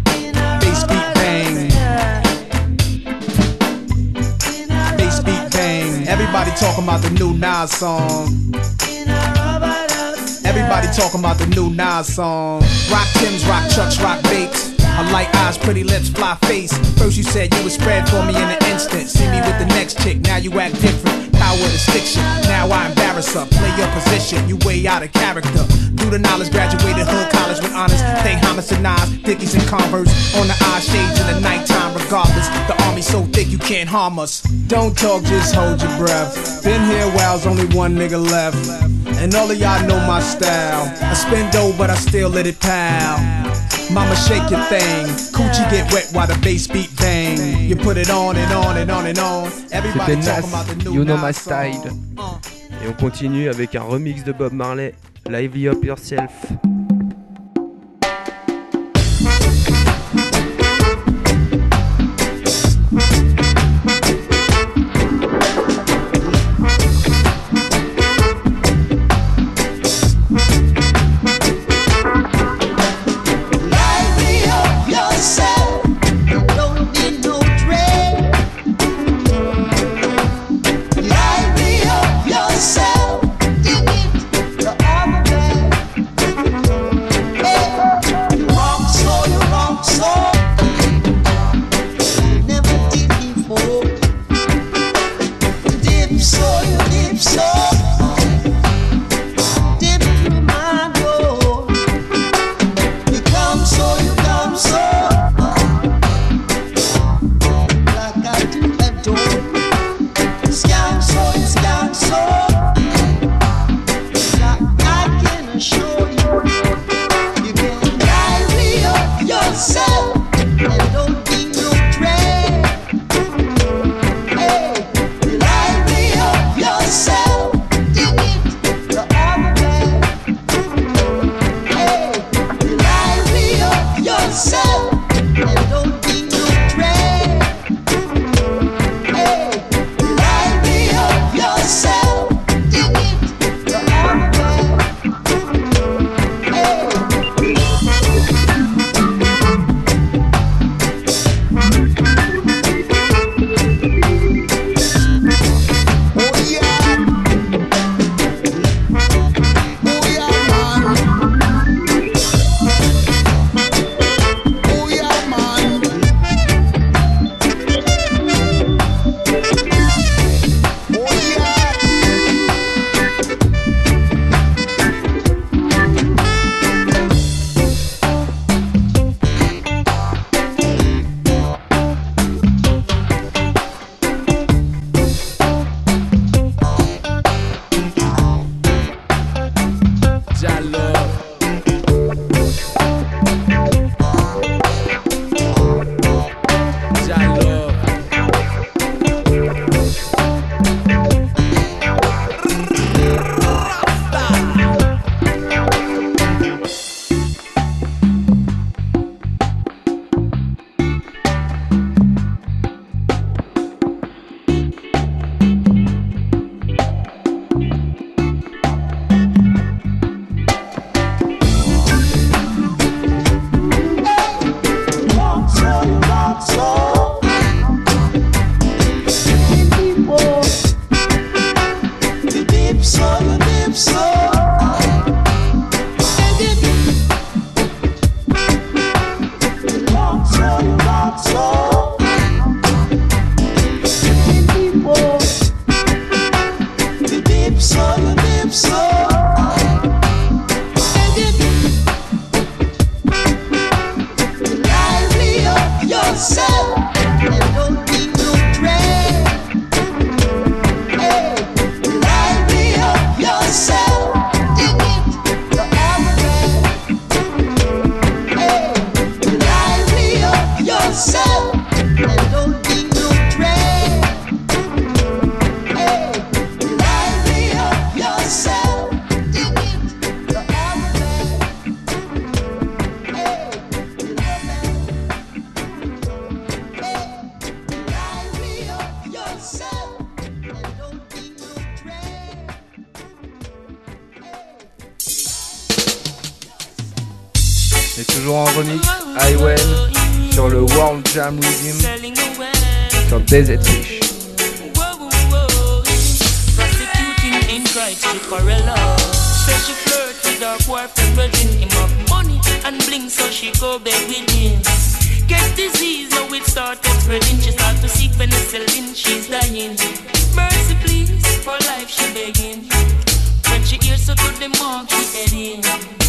Bass beat bang. Bass beat bang. Everybody talking about the new Nas song. Everybody talking about the new Nas song. Rock Timbs, rock Chucks, rock Bakes. I like eyes, pretty lips, fly face. First you said you would spread for me in an instant. See me with the next chick, now you act different. Power to stick shit, now I embarrass her. Play your position, you way out of character. Do the knowledge, graduated hood college with honors. They homicidized, Dickies and Converse. On the eye shades in the nighttime regardless. The army so thick you can't harm us. Don't talk, just hold your breath. Been here a while, there's only one nigga left, and all of y'all know my style. I spend dough, but I still let it pal. Mama, shake your thing. Coochie get wet while the bass beat bang. You put it on and on and on and on. Everybody talking about the new You Know My Style. Et on continue avec un remix de Bob Marley, Lively Up Yourself. Yourself, you need the other way. Et toujours en remix, Iwen sur le World Jam Rhythm sur Desert Fish. Prostituting in Christ to Corella. Says she flirt with her boyfriend, virgin him of money and bling, so she go bed with him. Get disease, now it started spreading. She start to seek penicillin, she's dying. Mercy please, for life she begging. When she hears so good the mark she head in.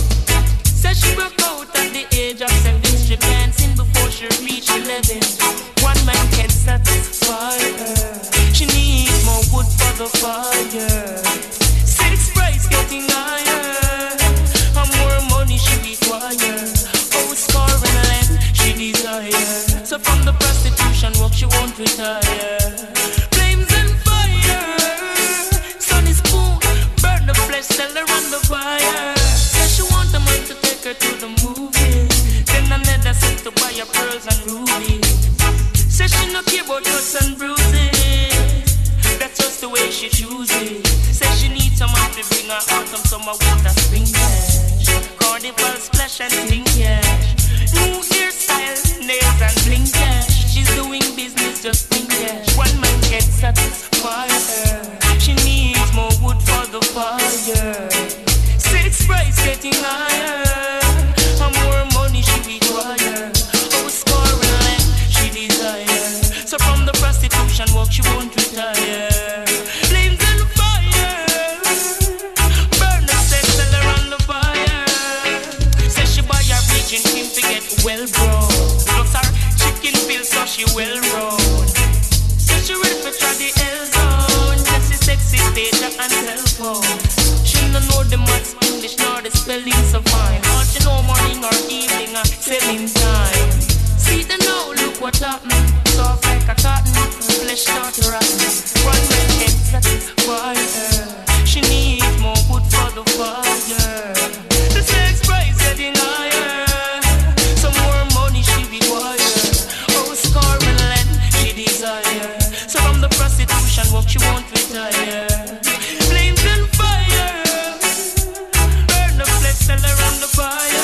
Says she broke out at the age of 7. She dancing before she reached 11. One man can satisfy her. She needs more wood for the fire. Sex price getting higher. And more money she require. Oh, score and land she desire. So from the prostitution work she won't retire. Flames and fire. Sun is cool. Burn the flesh, sell her on the fire. Says she want a man to take her to the movie. Then another set to buy her pearls and rubies. Says she no care about cuts and bruises. That's just the way she chooses. Says she needs someone to bring her autumn, summer, winter, spring cash. Carnival splash and sling cash. New hairstyle, nails and bling cash. She's doing business, just bling cash. One man can satisfy her. She needs more wood for the fire. Sex price getting higher. And more money she require. Oh, scoring land she desire. So from the prostitution work she won't retire. Flames and fire. Burn the sex, sell her on the fire. Says she buy her region him to get well grown. Plus her chicken feel so she well round. Says she ready to try the L-zone. Just the sexy stage and telephone. She don't know the maths, English nor the spelling so fine. All she know morning or evening or selling time. See the now, look what happened. Soft like a cotton, flesh start to rotten. One man can satisfy her. She needs more wood for the fire. The sex price getting higher. Some more money she require. Oh, scoring land she desire. So from the prostitution work she won't retire. Flames and fire. Burn the flesh, sell her on the fire.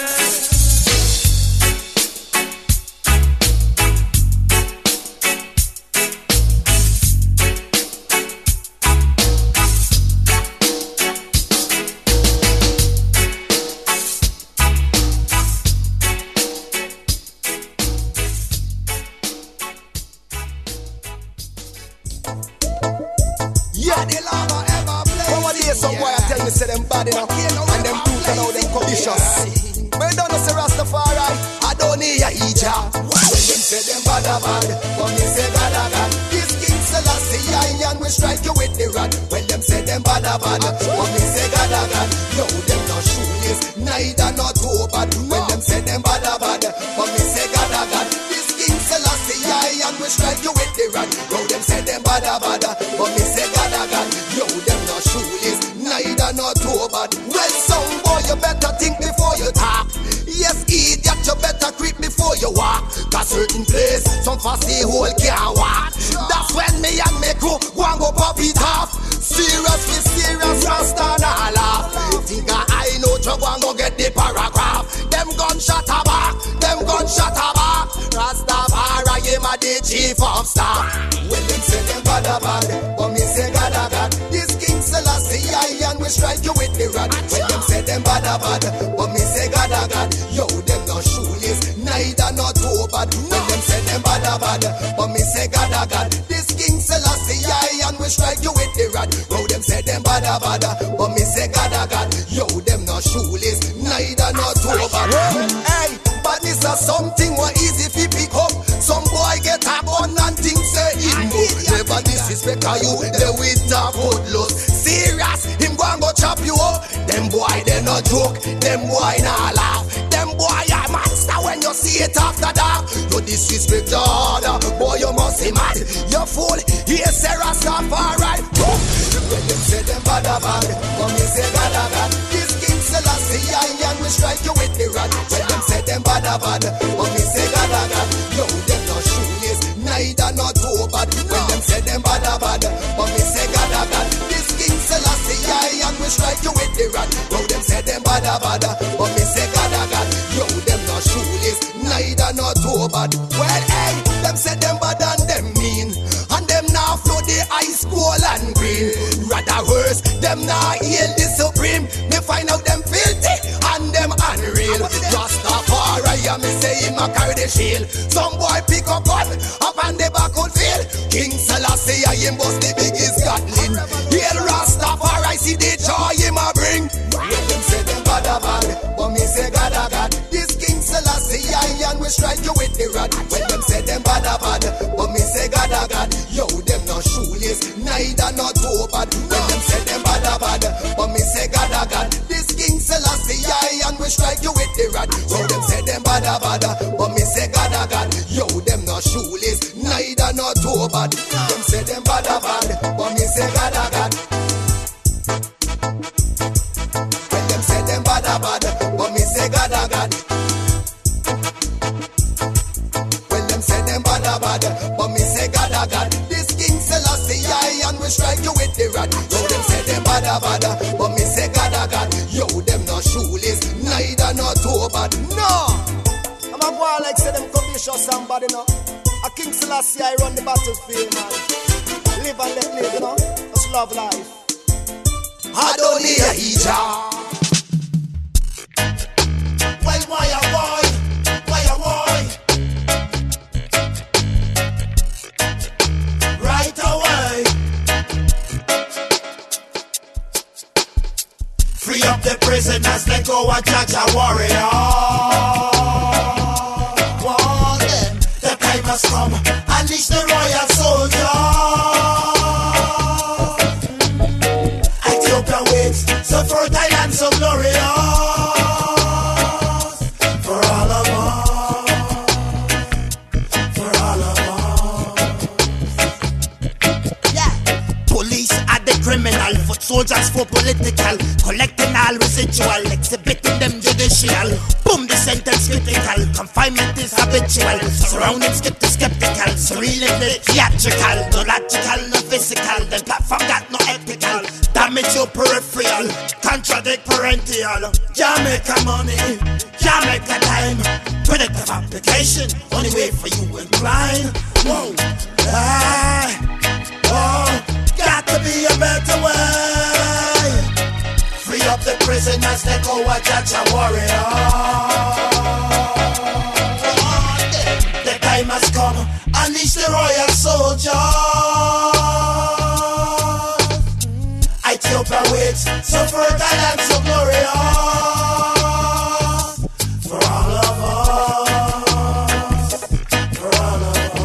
Yeah, the lava ever blaze. One day some boy I tell me say them bad enough, and them truth and how them conditions. But don't know say Rastafari, I don't need a Ija. When them say them bad, but me say God. This King Selassie, and we strike you with the rod. When them say them bad, but me say God. No, them not shoeless, neither not too bad. When them say them bad, but me say God. This King Selassie, and we strike you with the rod. No, them say them bad, but me say God. Yo, them not shoeless, neither not too bad. Well, some boy, you better think before you talk. Yes, idiot, you better creep before you walk. Cause certain place, some fussy hole can't walk. That's when me and me crew go and go pop it off. Serious, Rasta nah laugh. Think I know you go and go get the paragraph. Them gunshot a back, Rastafari, him a the chief of staff. When them say them bad, but me say God. This King Selassie, and we strike you with the rod. When them say them bad, but me say God. Yo, them not shoeless, neither not too bad. When them say them bad, but me say God. This King Selassie, and we strike you with the rod. Yo, them say them bad, but me say God. Yo, them not shoeless, neither not too bad. Hey, but this is something what easy fi pick up. Some boy get a gun and think say him book. Never disrespect you, they with a good look. Serious, him go and go chop you up. Them boy they no joke, them boy nah laugh. Them boy a monster when you see it after dark. You disrespect your order, boy you must be mad. You fool, here say Rastafari. When them say them bad, but me say God. This King Selassie, and we strike you with the rod. When them say them bad, but me say God. Yo, them not shoeless, neither not too bad. When them say them bad, but me say God. This King Selassie, and we strike you with the rod. Yo, them say them bad, but me say God. Yo, them not hail the supreme. Me find out them filthy and them unreal. Rastafari, me say him a carry the shield. Some boy pick up gun up on the battlefield. King Selassie, I him bust the biggest Gatlin. Hail Rastafari, see the joy him a bring. Them say them bad a bad, but me say God a God. This King Selassie, I and we strike you with the rod. When them say them bad a bad, but me say God a God. Yo, them no shoelace, neither no toe bad. When them say them bad a bad, but me say God a God. This King Selassie, I and we strike you with the rod. So them say them bad a bad, but me say God a God. Yo, them no shoelace, neither no toe bad. Them say them bad a bad, but me say God a God. When them say them bad a bad, but me say God a God. When them say them bad a bad, but me say God a God. This King Selassie, I and we strike you with the rod. So them say them bad a bad, but me say God a God. Yo, them no shoelace, neither no toe bad. No, I'm a boy like say them come show somebody no. A King Selassie, I run the battlefield, man. Live and let live, you know. Just love life. Adonijah. Well, why a boy? Why a boy? Right away. Free up the prisoners, let go a judge a warrior. Want them, the time has come. Unleash the royal soldier. So fertile and so glorious for all of us, for all of us. Yeah. Police are the criminal, foot soldiers for political, collecting all residual, exhibiting them judicial. Boom, the sentence critical, confinement is habitual, surrounding skeptical, surreal theatrical, no logical, no physical, the platform got no ethical. Damage your peripheral, contradict parental. Jamaica money, Jamaica time. Predictive application, only way for you incline. Whoa, got to be a better way. Free up the prisoners, let go a judge a warrior. The time has come, unleash the royal soldier. Ethiopia waits, so fertile and so glorious for all of us, for all of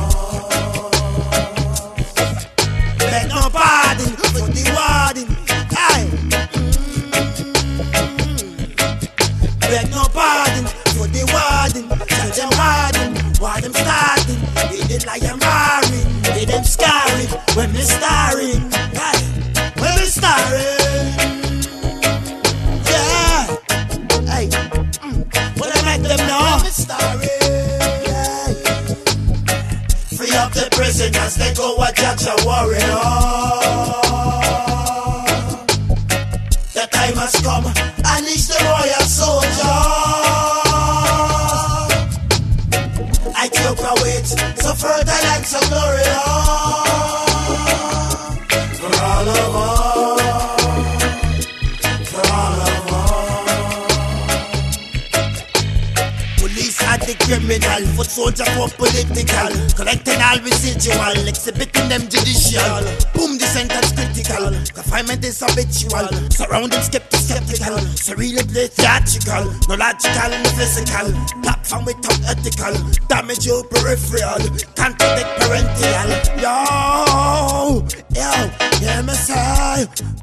us. Beg no pardon for the warden, aye. Beg no pardon for the warden, tell them warden, why them starting, they did like a marring, they them scarring, when they starring, aye. When we starring, yeah. Hey, when I make them know, when we starring, yeah. Free up the prisoners, they go a judge a warrior. The time has come, unleash the royal soldier. Ethiopia waits, so fertile and so glorious. For all of us, for all of us. Police are the criminal, foot soldier for political, collecting all residual, exhibiting them judicial. Boom, the sentence critical, confinement is habitual, surrounding skeptical, surreal theatrical, no logical, no physical, platform without ethical, damage your peripheral, contradict parental. Yo, hear me say,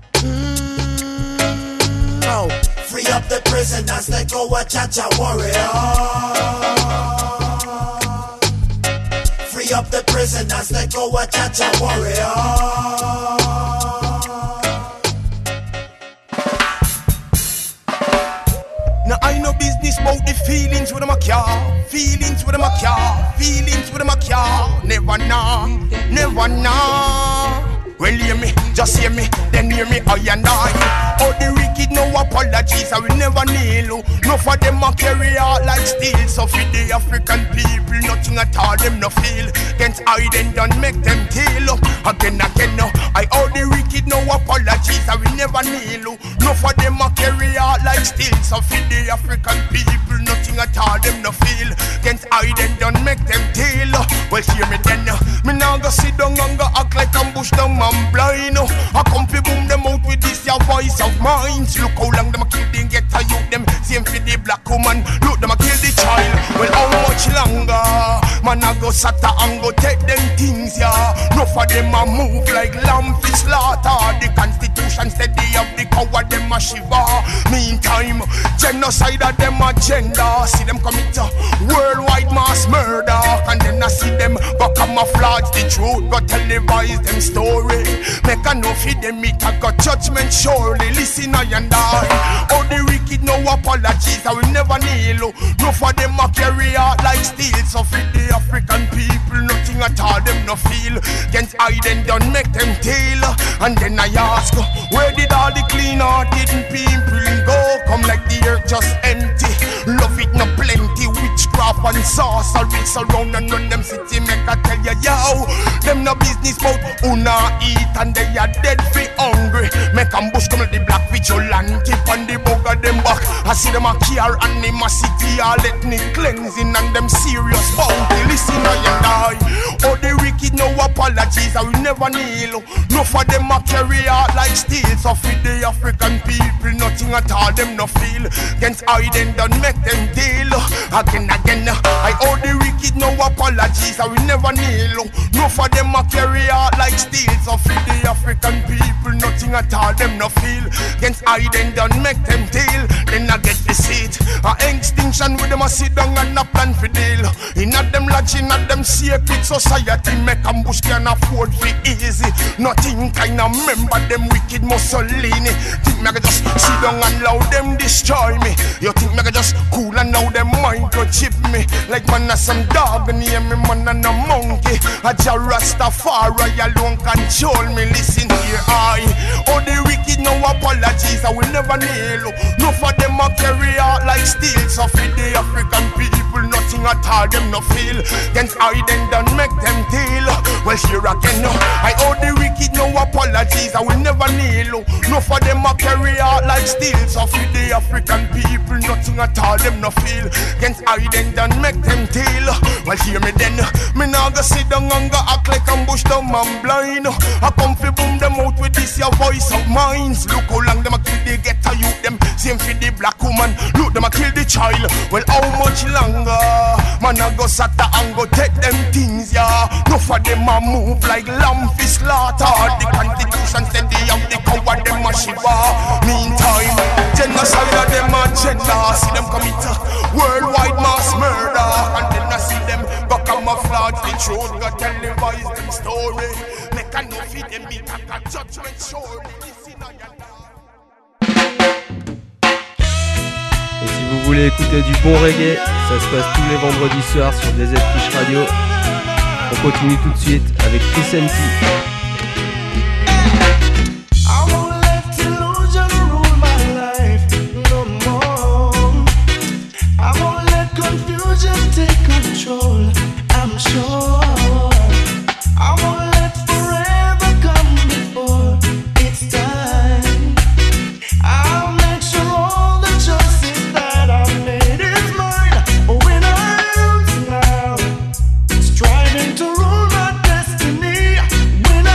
oh. Free up the prisoners, let go a judge a warrior. Free up the prisoners, let go a judge a warrior. Now I know business about the feelings with them a care, feelings with them a care, feelings with them a care. Never know, never know. Well, hear me, just hear me, then hear me, I and I. All the wicked, no apologies, I will never kneel. No for them a carry out like steel. So for the African people, nothing at all them no feel. Against I then don't make them tail up. Again, no. I all the wicked, no apologies, I will never never kneel. No for them a carry out like steel. So for the African people, nothing at all them no feel. Can't hide them, don't make them deal. Well, hear me then. Me now go sit down and go act like I'm bush down and blind. I come fi boom them out with this your voice of mine. Look how long them a kill them, get a youth them. Same for the black woman, look them a kill the child. Well, how much longer? Man I go sata and go take them things, yeah. No for them a move like lamb fi slaughter. The constitution steady of the cow them a shiver. Meantime, genocide of them agenda. See them commit worldwide mass murder. And then I see them go camouflage the truth, go televise them story. Make a no feed them it a got judgment surely. Listen I and I. Oh the wicked no apologies, I will never kneel. No for them a carry out like steel. So for the African people, nothing at all them no feel. Can't hide and don't make them deal. And then I ask, where did all the clean-hearted people go? Come like the earth just empty. Love it no plenty. Witchcraft and sorcery surround and run them city. Make I tell you, yo, them no business bout who not eat and they are dead fi hungry. Make ambush come like the black vigilante on the bug of them back. I see them a care animosity, all ethnic cleansing and them serious bounty. Listen I and I. Oh the wicked no apologies, I will never kneel. No for them a carry out like steel. So for the African people, nothing at all them no feel. Against hide and don't make them deal. Again, I owe the wicked no apologies, I will never kneel. No for them a carry out like steel. So for the African people, nothing at all them no feel. Against hide and don't make them deal. Then I get the seat. A extinction with them a sit down and a plan for deal. In at them lodging at them sacred society. Make ambush can afford for easy. Nothing kind of member them wicked Mussolini. Think me I can just sit down and allow them destroy me. You think me I can just cool and now them microchip me. Like man a some dog near me, man and a monkey. A Jah Rastafari alone control me. Listen here, oh the wicked no apologies, I will never kneel. No for them a carry out like steel. So for the African people, nothing at all them no feel. Against hide and don't make them deal. Well here again, I owe the wicked no apologies, I will never kneel. No for them a carry out like steel. So for the African people, nothing at all them no feel. Against hide and don't make them deal. Well hear me then, me now go sit down and go act like I'm bush down and blind. I come fi boom them out with this your voice of mine. Look how long them a kill the ghetto youth them. Same for the black woman, look them a kill the child. Well how much longer? Man I go sata and go take them things, yeah. No for them a move like lamb fi slaughter. The constitution said they have the cow and them a shiver. Meantime, genocide of them agenda. See them commit worldwide mass murder. And then I see them go camouflage the truth, go televise them story. Make a no feed them meet a judgment surely. Et si vous voulez écouter du bon reggae, ça se passe tous les vendredis soirs sur DZ Fish Radio. On continue tout de suite avec Chris MT. I'm sure I won't let forever come before it's time. I'll make sure all the choices that I've made is mine. When I lose now, striving to rule my destiny. When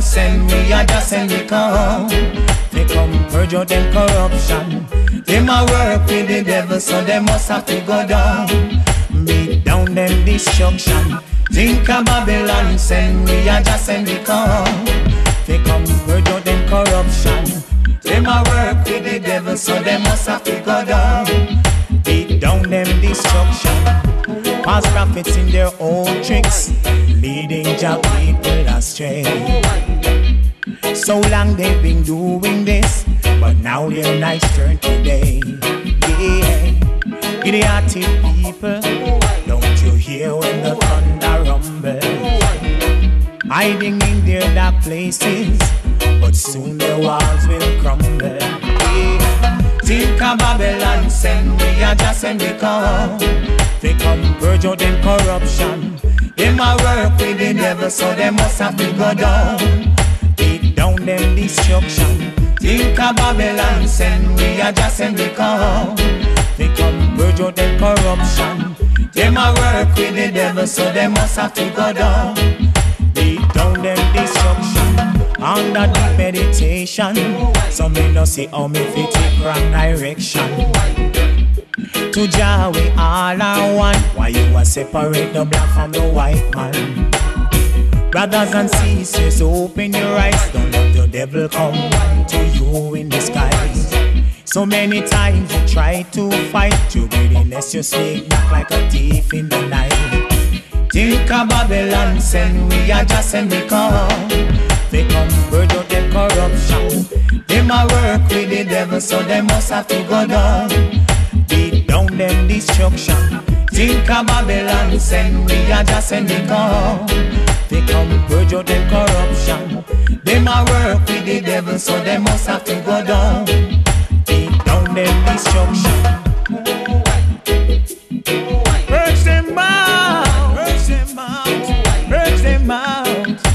send we a just send we come. They come purge out them corruption. Them a work with the devil, so they must have to go down. Beat down them destruction. Think of Babylon, send we a just send we come. They come purge out them corruption. Them a work with the devil, so they must have to go down. Beat down them destruction. Past prophets in their own tricks, leading Jah people astray. So long they've been doing this, but now their nights turn to day. Yeah, idiotic people, don't you hear when the thunder rumbles? Hiding in their dark places, but soon their walls will crumble. Yeah. Think of Babylon, send me a just send me come. They come purge out them corruption. Them a work with the devil, so they must have to go down. Beat down them destruction. Think of Babylon, send me a just send me come. They come purge out them corruption. Them a work with the devil, so they must have to go down. Beat down them destruction. Under deep meditation, some may not see how me fit take wrong direction. To Jah we all are one. Why you a separate the black from the white man? Brothers and sisters, open your eyes. Don't let the devil come to you in disguise. So many times you try to fight your greediness, you sneak back like a thief in the night. Think of Babylon, send we a just send we come. They come purge out them corruption. Them a work with the devil, so they must have to go down. Beat down them destruction. Think of Babylon, send we a just send we come. They come purge out them corruption. Them a work with the devil, so they must have to go down. Beat down them destruction. Purge them out, purge them out, purge them out.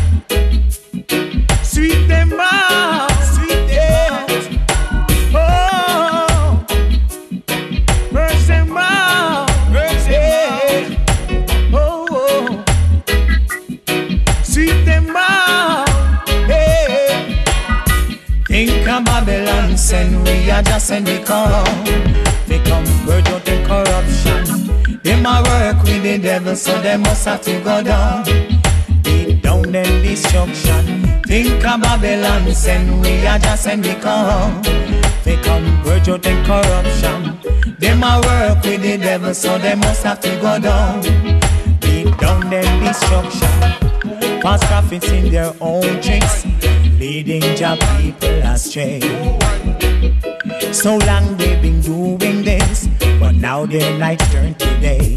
Sweep them out, sweep them out. Oh, purge them out, purge them out. Oh, sweep them out. Hey. Think of Babylon, send we a just send we come. They come purge out the corruption. Them a work with the devil, so they must have to go down. Beat down them destruction. Think of Babylon, send we a just send we come. They come purge out the corruption. Them a work with the devil, so they must have to go down. Beat down them destruction. Past prophets in their own tricks, leading Jah people astray. So long they've been doing this, but now their nights turn to day.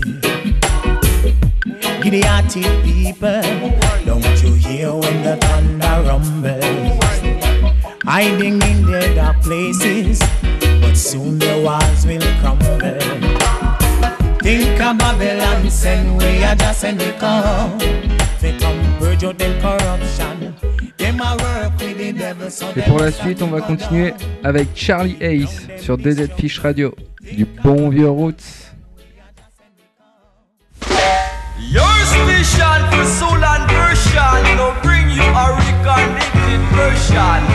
Idiotic people, don't you hear when the thunder rumbles? Hiding in their dark places, but soon their walls will crumble. Think of Babylon, send we a just send we come. They come purge out them corruption. Them a work with the devil, so Et pour la suite, on va continuer avec Charlie Ace sur DZ Fish Radio, du bon vieux Roots. Your vision for soul and version, no bring you a reconnected version.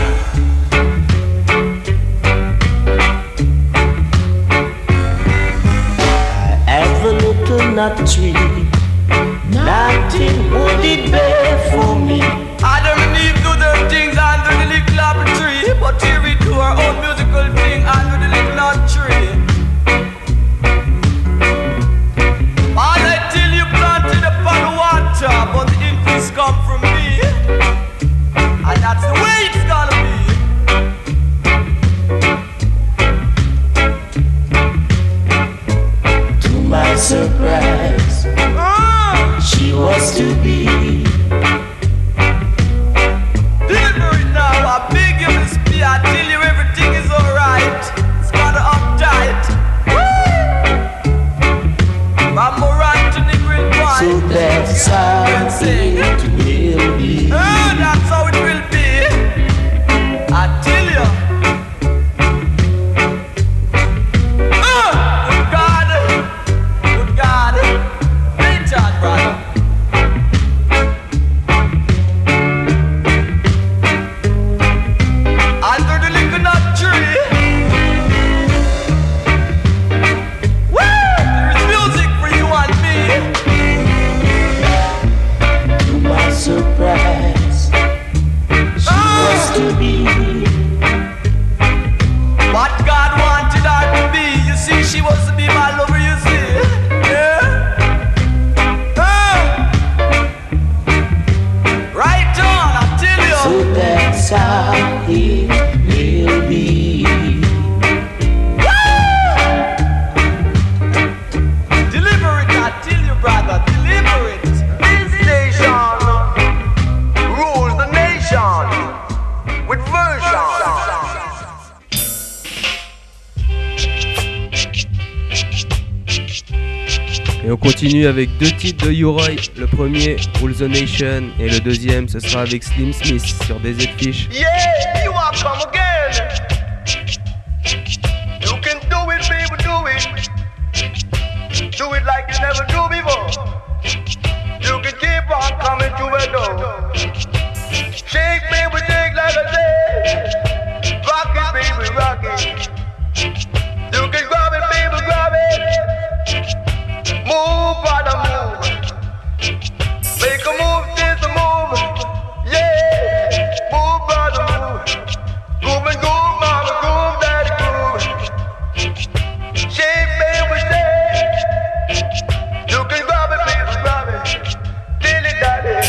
I have a little nut tree, nothing would it bear for me. Adam and Eve do their things under the little apple tree, but here we do our own musical thing under the little nut tree. All until you planted upon water, but the increase come from me, and that's the way it's gonna be. To my surprise, Et on continue avec deux titres de U-Roy. Le premier, Rule the Nation, et le deuxième, ce sera avec Slim Smith sur DZ Fish. Yeah, you are come again. You can do it, baby, do it. Do it like you never do before. You can keep on coming to a door. Shake, baby, shake like I say. Rock it, baby, rock it. You can grab it, baby, grab it. Move, brother, move. Make a move, this a move. Yeah, move, brother, move. Groove and groove, mama, groove, daddy, groove. Shake, baby, shake. You can grab it, baby, grab it. Dilly, daddy.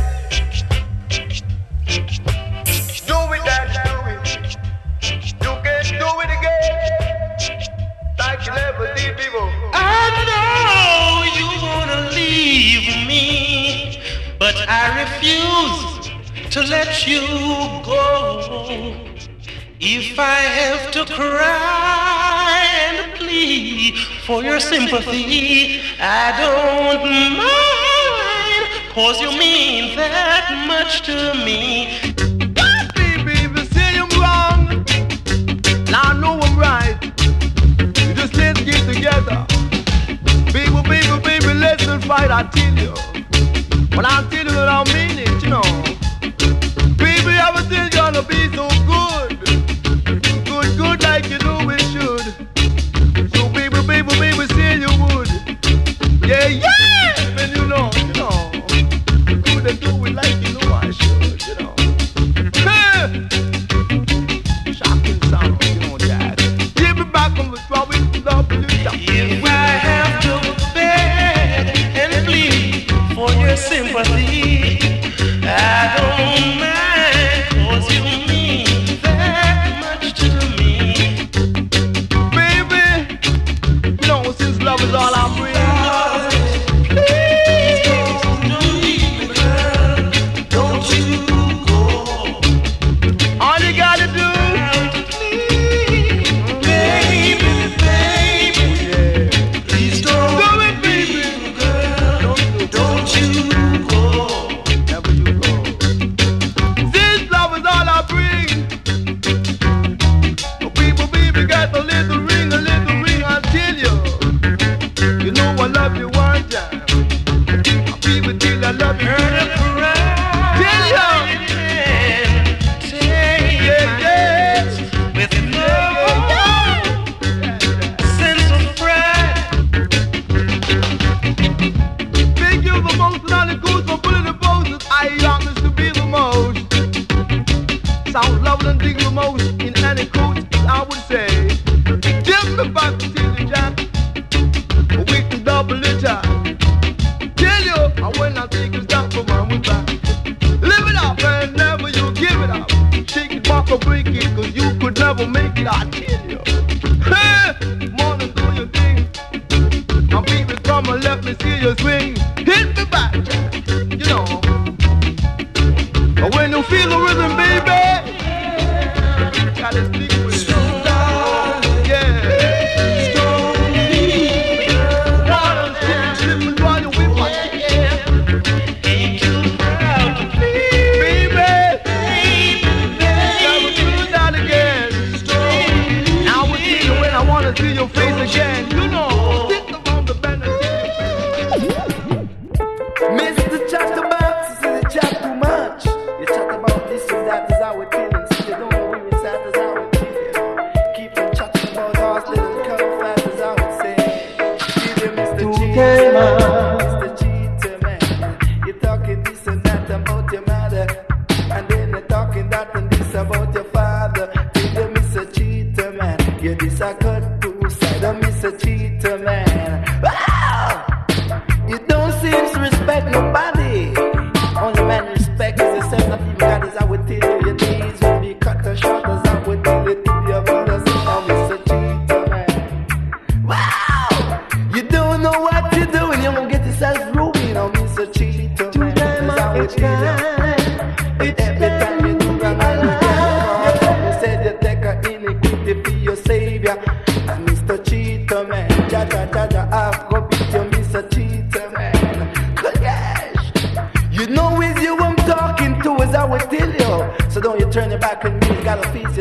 Do it, daddy, do it. You can do it again. Like you never did before. I know you wanna leave me, but I refuse to let you go. If I have to cry and plead for your sympathy, I don't mind, 'cause you mean that much to me. Baby, say I'm wrong. Now I know I'm right. You just let's get together. Baby, let's not fight, I tell you. When I tell you that I mean it, you know. Baby, everything's gonna be so good. Good like you know it should. So baby, say you would. Yeah, and you know. Good and do it like you know I should, you know. Hey! Shocking sound, you know that. Give me back on the trouble, If I have to beg and plead for your sympathy, I don't mind, 'cause you mean that much to me. Baby, you know, since love is all I'm bringing. Please don't leave me, girl. Don't you go. All you gotta do, baby, please don't do it, baby, girl. Don't you go. Never you go. This love is all I bring. Oh, baby, got a little ring, I tell you. You know I love you one time. I'll be with you, I love you. Tell you. Yeah. With no sense of pride. Big you the most and all the goose for pulling the poses. I happens to be the most. Sound lovely and dig the most in any coach, I would say. Give me back to the jack. We can double it up. Tell you, I when I take a stop for my way back. Live it up and never you give it up. Shake it back or break it, 'cause you could never make it, I tell you. Hey, morning do your thing. And baby, come and let me see you swing. Hit me back, Jack, you know. But when you feel the rhythm, baby, gotta stick with it. Yeah. See your face again, you know. Sit around the bend and see your face. Mr. Chatterbox, you chat too much. You chat about this and that is how it feeling. See, you don't know where it's at, is how it feeling. Keep on chatting about us, little color flat is how it say. Give you Mr. Cheater, man. You're talking this and that about your mother. And then you're talking that and this about your father. Give you Mr. Cheater, man. You're this a cut. Mr. Cheater, man. Wow! You don't seem to respect nobody. Only man respect is the sense of you got as I would tell you. Your days will be cut or short as I would tell you to your brothers. Now, Mr. Cheater, man. Wow! You don't know what you're doing. You won't get yourself ruined. Now, Mr. Cheater, man. As I would tell you. Every time you do wrong, you said you take a iniquity for your savior. Mr. Cheater, man.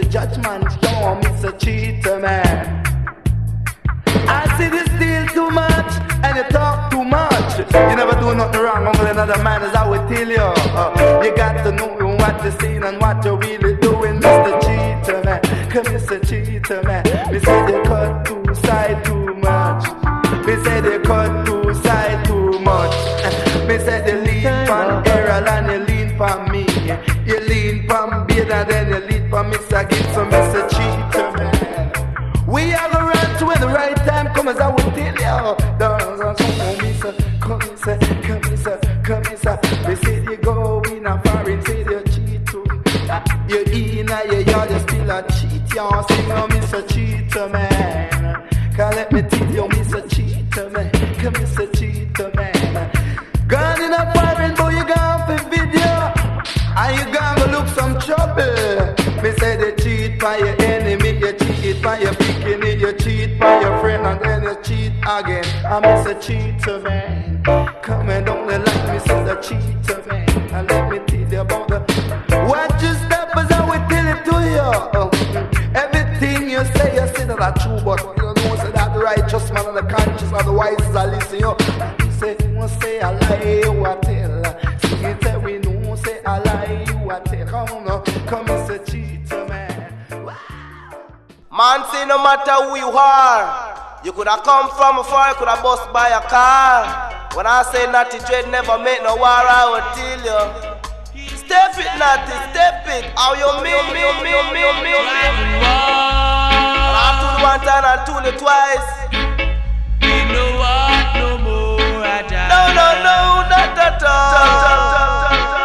judgment, yo, Mr. Cheater man. I see you steal too much and you talk too much. You never do nothing wrong, uncle, another man, as I would tell you. You got to know what you're seeing and what you're really doing, Mr. Cheater man. Come, Mr. Cheater man. We say they cut two side too much. We say they cut two side too much. We say they lean from Errol and you lean from me. You lean from Beard and then you lean from Mr. Gibson, Mr. Cheater man. We are gonna run to when the right time comes, as I will tell you. Come, Mr. They say you go in a foreign, say you cheat too. You in a your yard, you still a cheat. You sing on Mr. Cheater man. Can't let me tell you, Mr. Cheater man. Come, Mr. Cheater man. Gone in a foreign, boy, you gone for video. And you gonna look some trouble. Me say they cheat by your enemy, you cheat by your bikini, you cheat by your friend, and then you cheat again. I'm Mr. Cheater man. Come and don't let me say the cheater man. And let me tell you about the watch your step as I will tell it to you. Everything you say that true, but you don't say that the righteous man and the conscious and the wise is a listen you. You say you say a lie, you a tell. See you tell we know say a lie, you a tell. Come Mr. Cheater man. Man say no matter who you are, you could have come from afar, you could have bust by a car. When I say Natty Dread never make no war, I will tell you. Step it, Natty, step it. How you mean? And I told you one time, I told you twice. You know what? No more. No, not at all.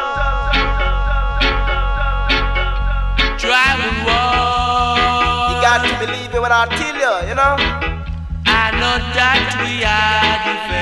Drive and walk. You got to believe me when I tell you, you know. I know that we are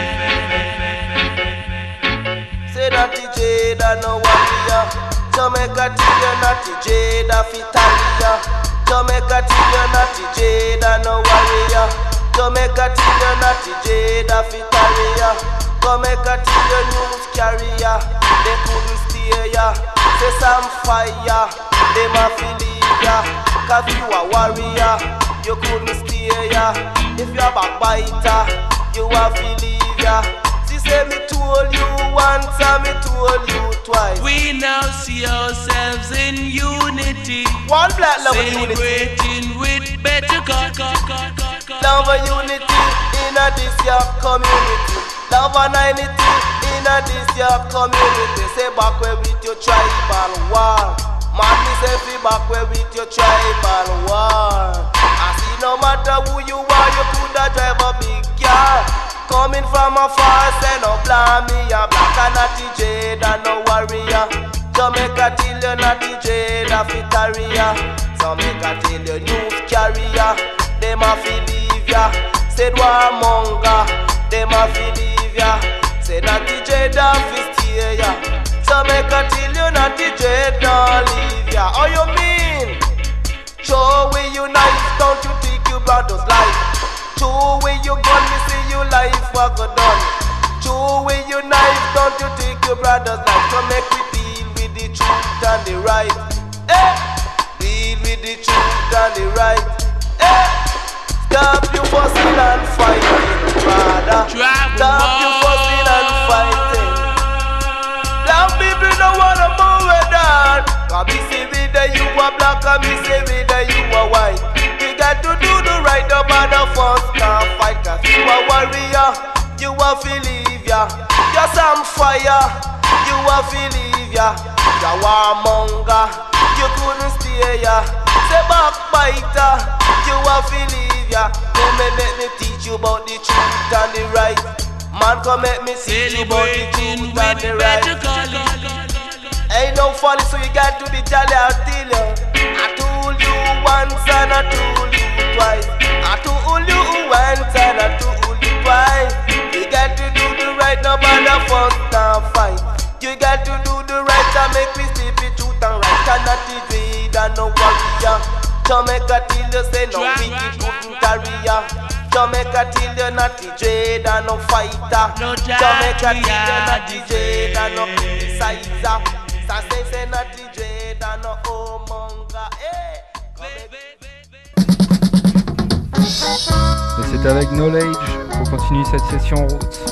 different. Say Natty Jada no warrior. Jamaica till you Natty Jada Fitalia. Jamaica till you Natty Jada no warrior. Jamaica till you Natty Jada Fitalia. Jamaica till you news carrier. They couldn't steer ya. Say some fire. They ma believe ya. Cause you a warrior. You couldn't steer ya. If you a backbiter, you a believe ya. She said me told you once and me told you twice. We now see ourselves in unity. One black love and unity. Celebrating with better love and unity in a this your community. Love and unity in a this your community. Say back where with your tribal war. Man, me say fi back where with your tribal war. I see no matter who you are, you coulda drive a big car. Coming from afar, say no blame me. A black and Natty Jada, no warrior. Jamaica till you Natty Jada Fitaria. Jamaica till you news carrier. Them a believe ya. Said warmonger. Them a believe ya. Say Natty Jada Fitaria ya. Jamaica till you Natty Jada leave ya. How you mean? Show we unite, don't you think you brothers life? Show we you gun, me see you life what go done. Show we unite, don't you think you brothers life? So make we deal with the truth and the right. Deal with the truth and the right. Stop you fussing and fighting, brother. Stop you fussing and fighting. Some people don't wanna move it on. Cause me say me that you are black and me say me that you are white. You got to do the right up and the first can't fight. Cause you are warrior, you are believe ya. You're some fire, you are believe ya. You warmonger, you couldn't stay ya. Say backbiter, you are believe ya. Come and let me teach you about the truth and the right. Man, come let me teach you about the truth and the right. Ain't no funny, so you got to be jolly, I'll tell you. I told you once and I told you twice. I told you once and I told you twice. You got to do the right, no matter first now fight. You got to do the right and make me sleep it truth and right. Cannot evade and no warrior. Jamaica till you say no wicked couldn't carry ya. Jamaica till you Natty Jada no fighter. Jamaica till you Natty Jada no criticizer. Say Natty Jada no homonger. C'était avec Knowledge pour continuer cette session Roots.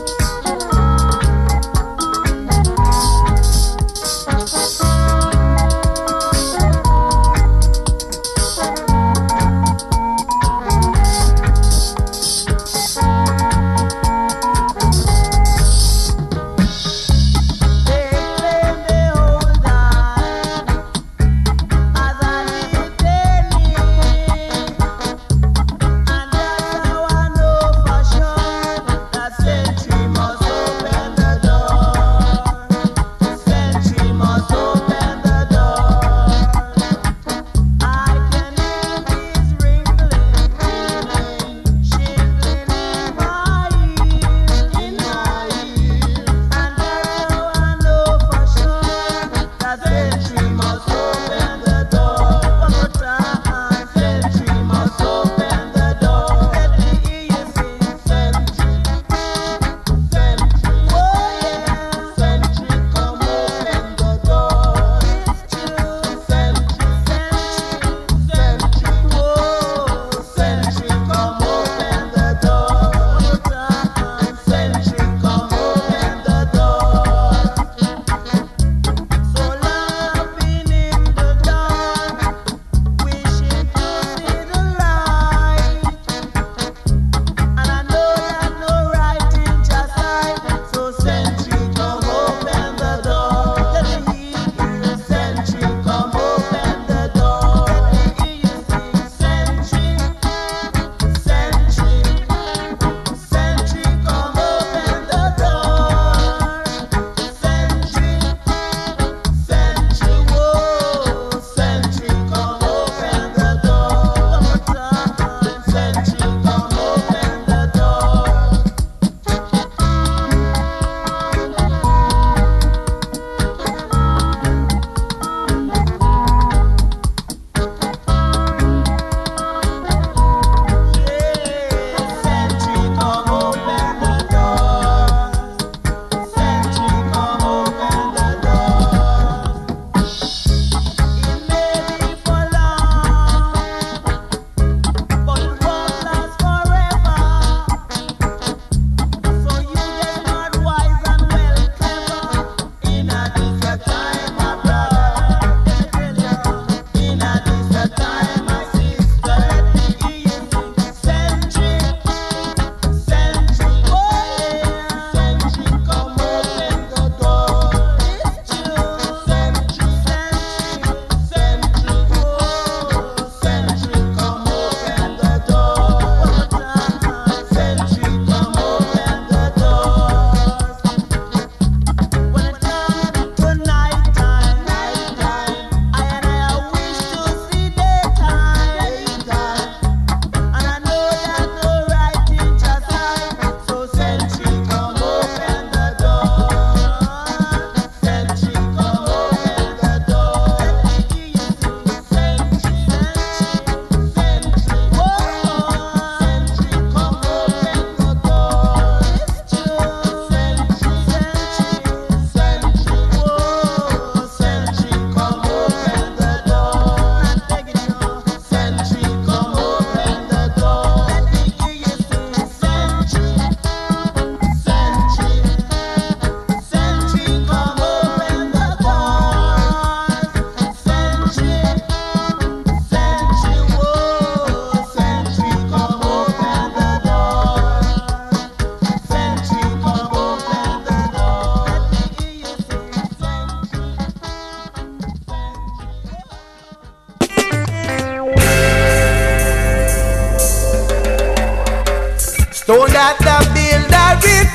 Stone that the builder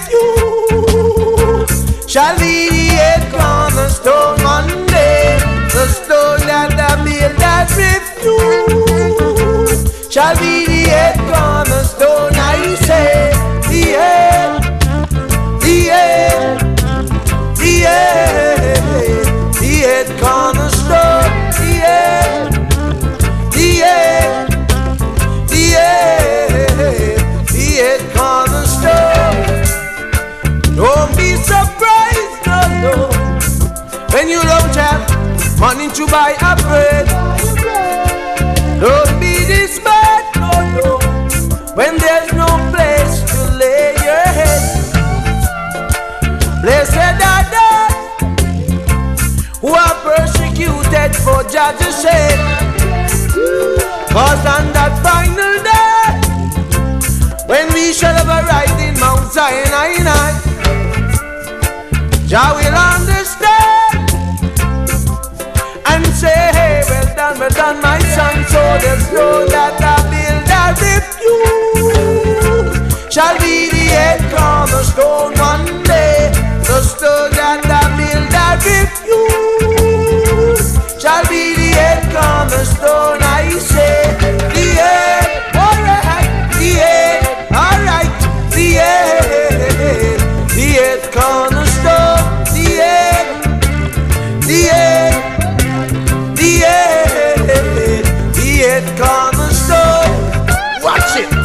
refused shall be the head cornerstone one day. The stone that the builder refused shall be the head cornerstone. I say, the head, the head, the head, the head cornerstone, the head, the head, the head. The head cornerstone. Don't be surprised, no, when you don't have money to buy a bread. Don't be dismayed, no, when there's no Jah just said, 'cause on that final day, when we shall have arrived in Mount Zion, Jah will understand and say, hey, well done, my son. So the stone that I build a refuge shall be the head cornerstone one day. The stone that I build a refuge shall be the head cornerstone. I say, the head, alright, the head, alright, the head cornerstone, the head, the head, the head cornerstone. Watch it.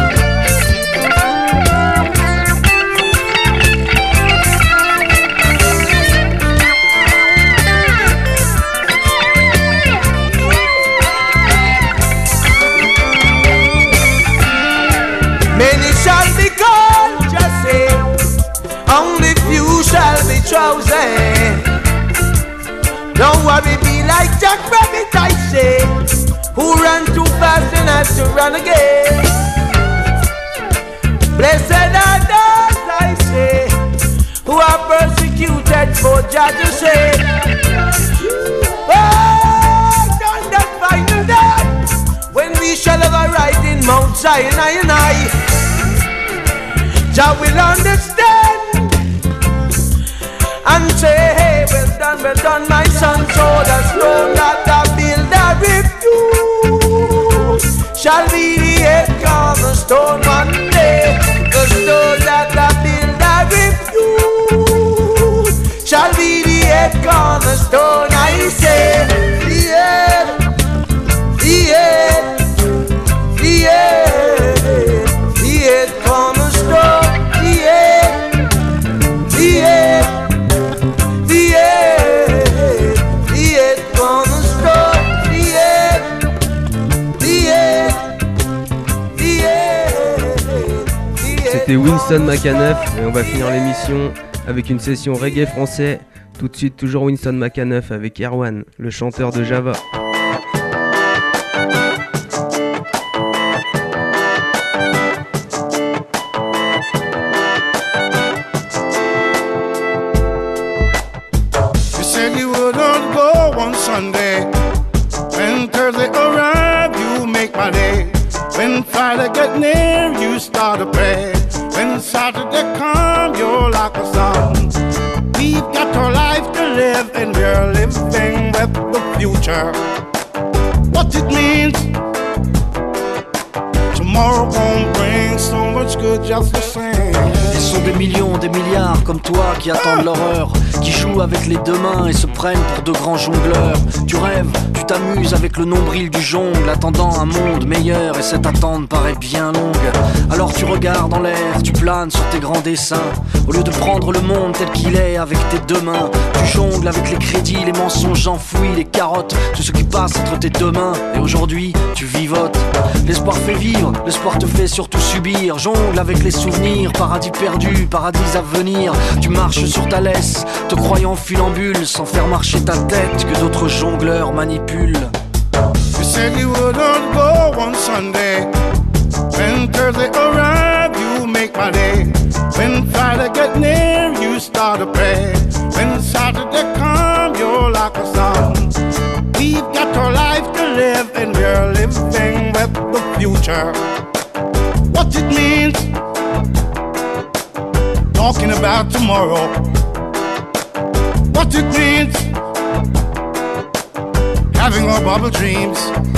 Many shall be called, just say, only few shall be chosen. Don't worry, be like Jack Rabbit, I say, who ran too fast and has to run again. Blessed are those, I say, who are persecuted for Jah to say, oh, on that final day, when we shall have arrived in Mount Zion, Jah will understand and say, hey, well done, my son. So the stone that I build a refuge shall be the head cornerstone one day. The stone that I build a refuge shall be the head cornerstone. I say, the head, the head, the head, the head cornerstone, the head, the head. C'était Winston McAnuff et on va finir l'émission avec une session reggae français. Tout de suite, toujours Winston McAnuff avec Erwan, le chanteur de Java. You said you wouldn't go on Sunday. When Thursday arrived, you make my day. When Friday get near, you start to pray. When Saturday come, you're like a song. We've got our life to live and we're living with the future. What it means, tomorrow won't bring so much good just the same. Ils sont des millions, des milliards comme toi qui attendent l'horreur, qui jouent avec les deux mains et se prennent pour de grands jongleurs. Tu rêves, tu t'amuses avec le nombril du jongle, attendant un monde meilleur et cette attente paraît bien longue. Alors tu regardes en l'air, tu planes sur tes grands dessins. Au lieu de prendre le monde tel qu'il est avec tes deux mains, tu jongles avec les crédits, les mensonges enfouis, les carottes, tout ce qui passe entre tes deux mains. Et aujourd'hui, tu vivotes. L'espoir fait vivre, l'espoir te fait surtout subir. Jongle avec les souvenirs, paradis perdu, paradis à venir. Tu marches sur ta laisse, te croyant funambule, sans faire marcher ta tête que d'autres jongleurs manipulent. You said you wouldn't go on Sunday. When Thursday arrived, you make my day. When Friday get near, you start to pray. When Saturday come, you're like a song. We've got our life to live and we're living with the future. What it means, talking about tomorrow. What it means, having our bubble dreams.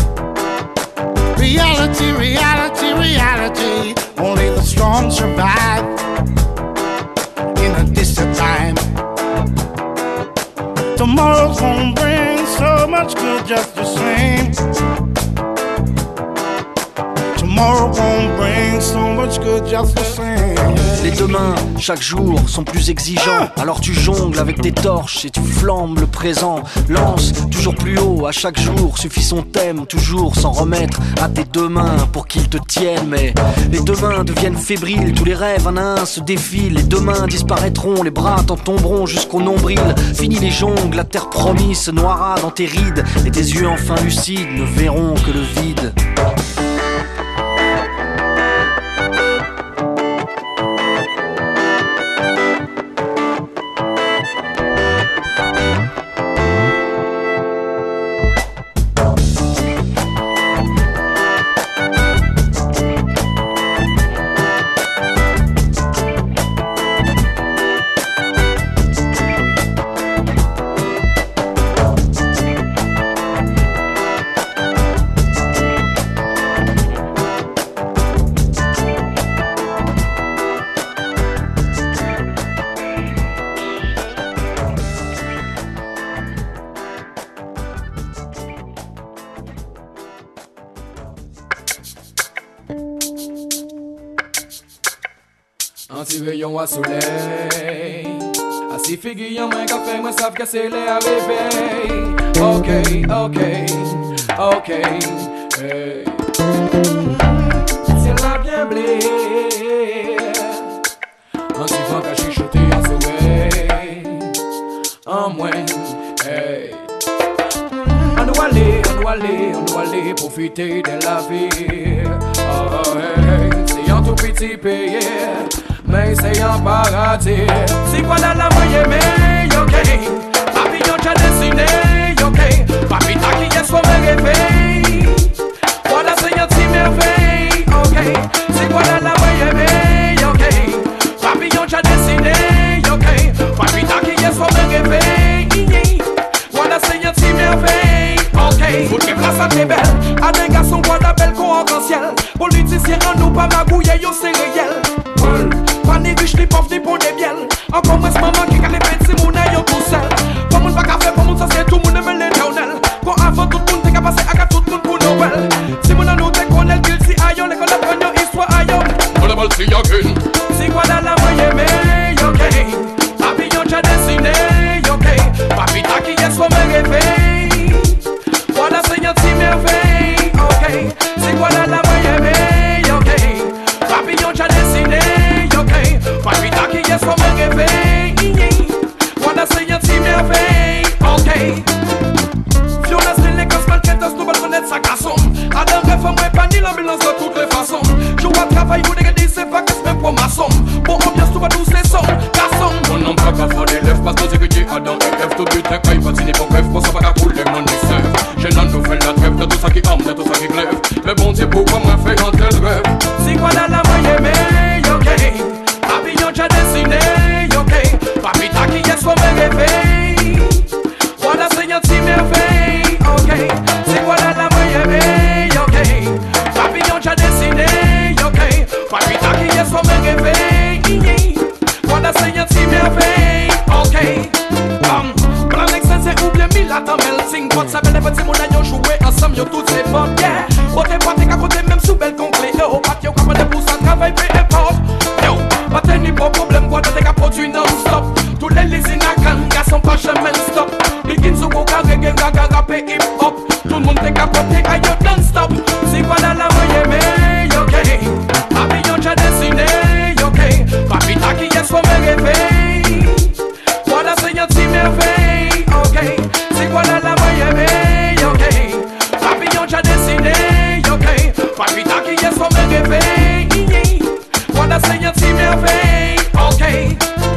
Reality, reality, reality. Only the strong survive in a distant time. Tomorrow's won't bring so much good just the same. tomorrow won't bring so much good just the same. Les demain, chaque jour, sont plus exigeants. Alors tu jongles avec tes torches et tu flambes le présent. Lance toujours plus haut à chaque jour. Suffit son thème, toujours s'en remettre à tes deux mains pour qu'ils te tiennent. Mais les deux mains deviennent fébriles. Tous les rêves un à un se défilent. Les deux mains disparaîtront, les bras t'en tomberont jusqu'au nombril. Fini les jongles, la terre promise se noiera dans tes rides. Et tes yeux enfin lucides ne verront que le vide. Anti-rayon à soleil. Assis figure moins café, moi savent que c'est les arrivés. Ok, ok, ok. Hey. C'est la bien blé. Anti-vent à chichoter en soleil. En moins, hey. On doit aller, profiter de la vie. Oh, hey. C'est un tout petit pays. Mais c'est un paradis. C'est quoi la moyenne, mais ok. Papillon j'ai dessiné, ok. Papita qui est soit me réveille. Voilà c'est un petit merveille, ok. C'est quoi la moyenne, mais ok. Papillon j'ai dessiné, ok. Papita qui est soit me réveille. Voilà c'est un petit merveille, ok. Faut que place à tes belles. À des garçons quoi d'appel qu'on en ciel. Politiciens en nous pas magouiller, yo c'est réel. Pas ni riche, ni pauvre, ni bon, ni biel. Encore moins ce maman qui a les pètes, c'est mon aïe tout seul. Pas mon pas café, pas mon ça c'est tout mon aime l'éternel. Quand avant tout le monde t'es qu'à passer à tout le monde pour Noël. Si mon anou t'es qu'on est qu'il si aïe, l'école apprend une histoire aïe. On le balle si y'a qu'une. Si quoi dans la moyenne, mais ok. Papillon j'ai dessiné, ok. Papita qui est soit me réveille. Voilà c'est un petit merveille, ok. Si quoi dans la moyenne, mais ok. Papillon j'ai dessiné. Papita qui est soit me réveille. Voilà c'est un petit merveille, ok. Fiona c'est les casses malquettes, nous allons connaître sa garçon. Adam rêve moi pas ni l'ambulance de toutes les façons. Je vois travail vous dégagez c'est pas qu'est-ce même pour maçon. Bon ambiance tout va tous les sons, garçon. Mon nom pas qu'à faire des lèvres, parce que c'est que Adam et F tout but quand il patine pour bref, pour ça pas qu'à couler mon essai. J'ai la nouvelle la trêve de tout ça qui âme, de tout ça qui glaive. Mais bon Dieu pourquoi moi fait un tel rêve. C'est quoi la moyenne, mais ok. Papillon j'ai dessiné, ok. Papita qui est soit me réveille. Voilà c'est un petit merveille, ok. C'est quoi la moyenne, ok. Papillon j'ai dessiné, ok. Papita qui est soit me réveille. Voilà c'est un petit merveille, ok. Plan d'excès ou bien mille attends melting pot. Ça belle petit mon aïe jouer ensemble yo toutes ces potes, yeah. Côté pratique à côté même sous belle conclé. Oh, papier au capable pour ça travail peu importe. Yo. Pas tenir pas problème, quoi t'as qu'à produire non-stop. Tous les lésines à ganga sont pas jamais stop. Begin so go reggae, gaga, rapper, hip-hop. Tout le monde t'es qu'à porter aïe non-stop. C'est quoi la moyenne, mais ok. Papillon j'ai dessiné, ok. Papita qui est soit me réveille. Voilà c'est un petit merveille, ok. C'est quoi la moyenne, mais ok. Papillon j'ai dessiné, ok. Papita qui est soit me réveille. Voilà c'est un petit merveille, ok.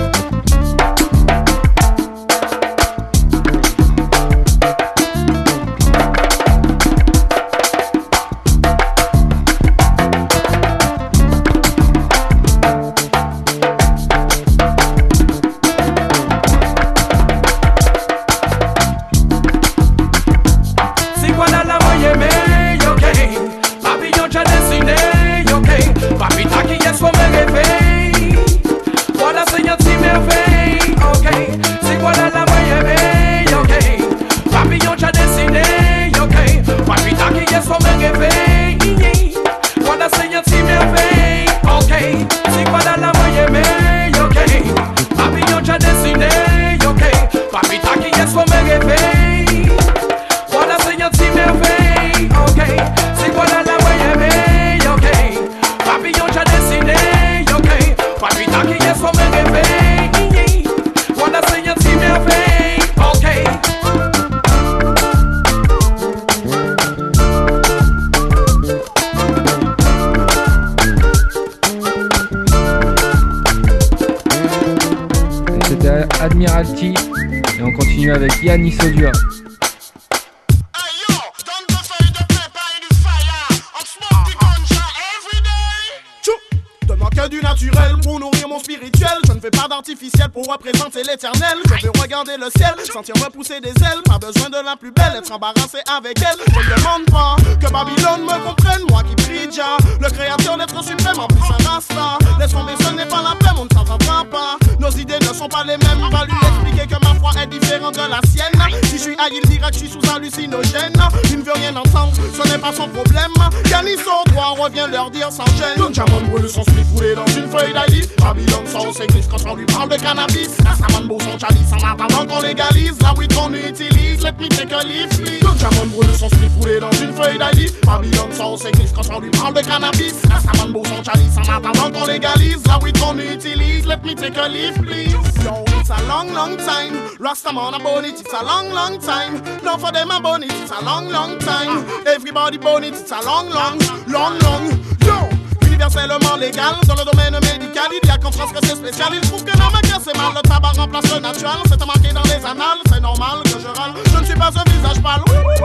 C'est quoi la moyenne, mais ok. Papillon j'ai dessiné, ok. Papita qui est soit me réveille. Voilà c'est un petit merveille, ok. C'est quoi la moyenne, ok. Papillon j'ai dessiné, ok. Papita qui est soit me réveille. Voilà Admiralty. Et on continue avec Yanis Odua. Que du naturel pour nourrir mon spirituel. Je ne fais pas d'artificiel pour représenter l'éternel. Je vais regarder le ciel, sentir me pousser des ailes. Pas besoin de la plus belle, être embarrassé avec elle. Je ne demande pas que Babylone me comprenne. Moi qui prie Jah, le créateur d'être suprême, en plus un rasta. Laisse tomber, ce n'est pas la paix, on ne s'entendra pas. Nos idées ne sont pas les mêmes. Va lui expliquer que ma foi est différente de la sienne. Si je suis à il dira que je suis sous hallucinogène. Il ne veut rien entendre, ce n'est pas son problème. Yanis Odua revient leur dire sans gêne. Don Jamon brûle son slip dans une feuille d'Ali. Babylone sort ses griffes quand on lui parle de cannabis. Rastaman beau son chalice en attendant qu'on légalise. La weed qu'on utilise, let me take a leaf. Don Jamon brûle son slip roulé dans une feuille d'Ali. Babylone sort ses griffes quand on lui parle de cannabis. Rastaman beau son chalice en attendant qu'on légalise. La weed qu'on utilise, let me take a leaf, please. Yo, it's a long, long time. Rastaman about it, it's a long, long time. Now for them about it, it's a long, long time. Everybody about it, it's a long, long, long, long. Yo! Universellement légal dans le domaine médical. Il y a qu'en France que c'est spécial. Il trouve que dans ma case c'est mal. Le tabac remplace le naturel. C'est marqué dans les annales. C'est normal que je râle. Je ne suis pas un visage pâle.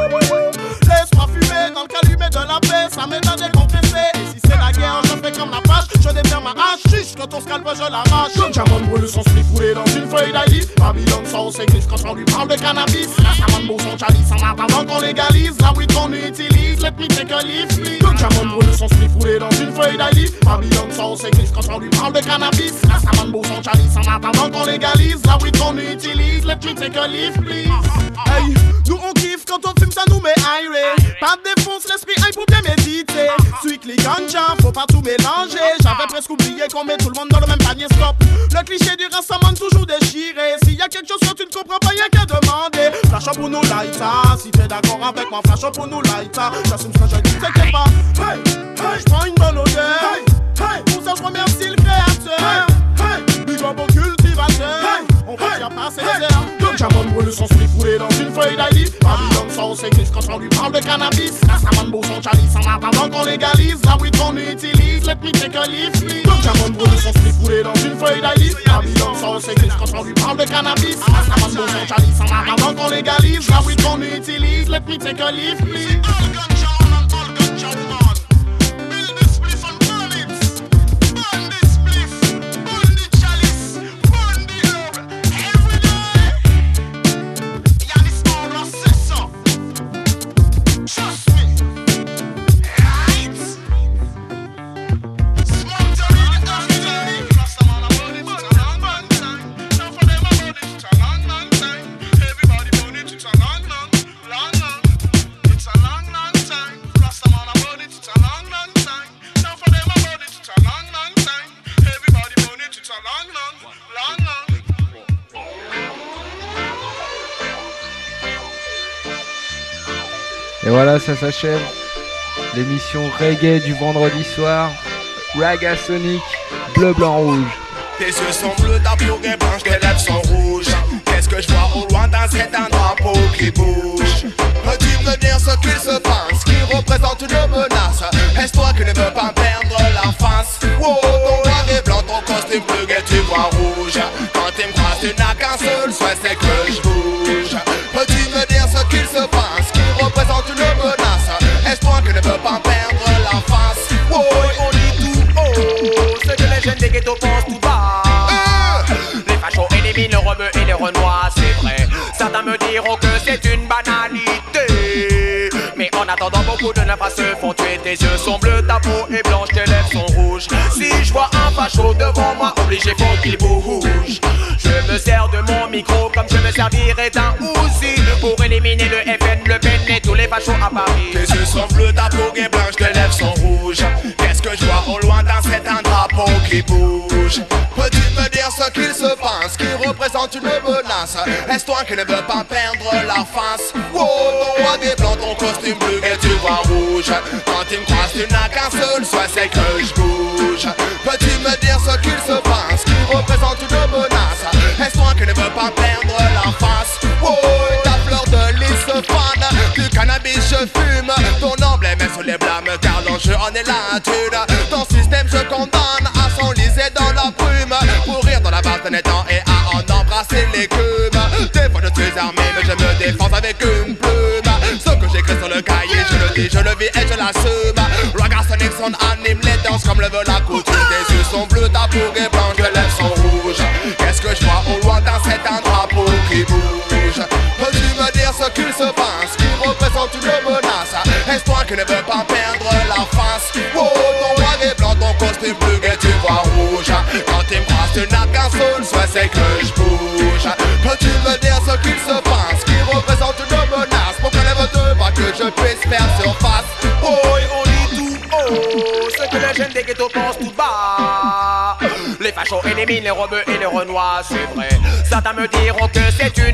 Laisse-moi fumer dans le calumet de la paix. Ça m'aide à décompresser. Et si c'est la guerre, je fais comme la page. Je déterre ma hache. Chiche que ton scalp je l'arrache. Don Jamon brûle son slip roulé dans une feuille d'Ali. Babylone sort ses griffes quand on lui parle de cannabis. Rastaman beau son chalice en attendant qu'on légalise. La weed qu'on utilise, let me take a leaf. Don Jamon brûle son slip roulé dans une feuille d'Ali. Babylone sort ses griffes quand on lui parle de cannabis. Rastaman beau son chalice en attendant qu'on légalise. La weed qu'on utilise, let me take a leaf, please. Hey, nous on kiffe quand on fume, ça nous met aéré. Pas de défonce, l'esprit high pour bien méditer. Strictly ganja, faut pas tout mélanger. J'avais presque oublié qu'on met tout le monde dans le même panier, stop. Le cliché du Rastaman toujours déchiré. S'il y a quelque chose que tu ne comprends pas, y'a qu'à demander. Flash up pour nous lighter. Si t'es d'accord avec moi, flash up pour nous lighter. J'assume ce que je dis, t'inquiète pas. Hey, hey, j'prends une bonne odeur. Hey, hey, pour ça je remercie le créateur. Hey, hey, big up au cultivateur. Hey, on va faire passer les airs. Don Jamon brûle son slip roulé dans une feuille d'Ali. Babylone sort ses griffes quand on lui parle de cannabis. Rastaman beau son chalice en attendant qu'on légalise. La weed qu'on utilise, let me take a leaf. Don Jamon brûle son slip roulé dans une feuille d'Ali. Babylone sort ses griffes quand on lui parle de cannabis. Rastaman beau son chalice en attendant qu'on légalise. La weed qu'on utilise, let me take a leaf, please. Et voilà, ça s'achève. L'émission reggae du vendredi soir. Raga Sonic, bleu, blanc, rouge. Tes yeux sont bleus, ta peau est blanche, tes lèvres sont rouges. Qu'est-ce que je vois au loin dans cet un drapeau qui bouge? Peux-tu me dire ce qu'il se passe, qui représente une menace? Est-ce toi qui ne veux pas perdre la face? Wow, ton noir et blanc, ton costume bleu et tu vois rouge. Quand tu me croises, tu n'as qu'un seul souhait, c'est que je bouge. Peux-tu me dire ce qu'il se passe, qui représente une menace? Est-ce toi qui ne veux pas perdre la face? Wow, on dit tout haut, ce que les jeunes des ghettos pensent tout bas. Les fachos éliminent le rebeu et les renois, c'est vrai. Certains me diront que c'est une banalité. Mais en attendant, beaucoup de nymphas se font tuer. Tes yeux sont bleus, ta peau est blanche, tes lèvres sont rouges. Si je vois un facho devant moi, obligé faut qu'il bouge. Je me sers de mon micro comme je me servirais d'un Uzi pour éliminer le FN, le PN et tous les fachos à Paris. Tes yeux sont bleus, ta peau est blanche, tes lèvres sont rouges. Qu'est-ce que je vois au loin dans cet un drapeau qui bouge? Peux-tu me dire ce qu'il se passe, qui représente une menace? Est-ce toi qui ne veux pas perdre la face? Wow, ton noir et blanc, ton costume bleu et tu vois rouge. Quand tu me croises, tu n'as qu'un seul souhait, c'est que je bouge. Peux-tu me dire ce qu'il se passe, qui représente une menace? Est-ce toi qui ne veux pas perdre la face? Wow, ta fleur de lys se fane, du cannabis je fume. Ton emblème est sous les blâmes, car l'enjeu en est la thune. Ton système je condamne à s'enliser dans la brume, pour rire dans la vase d'un étang et à en embrasser les défense avec une plume. Ce que j'écris sur le cahier, je le dis, je le vis et je l'assume. Ragassonic son anime les danses comme le veut la coutume. Tes yeux sont bleus, ta peau est blanche, tes lèvres sont rouges. Qu'est-ce que je vois au loin dans cet un drapeau qui bouge? Peux-tu me dire ce qu'il se passe, qui représente une menace? Est-ce toi qui ne veux pas perdre la face? Oh, ton noir et blanc, ton costume bleu et tu vois rouge. Quand tu me croises, tu n'as qu'un seul souhait, c'est que je bouge. Peux-tu me dire ce qu'il se passe, qui représente une menace? Pour que lève-toi pas que je puisse faire surface. Oh, on dit tout haut, ce que les jeunes des ghettos pensent tout bas. Les fachos éliminent les rebeux et les renois, c'est vrai. Certains me diront que c'est une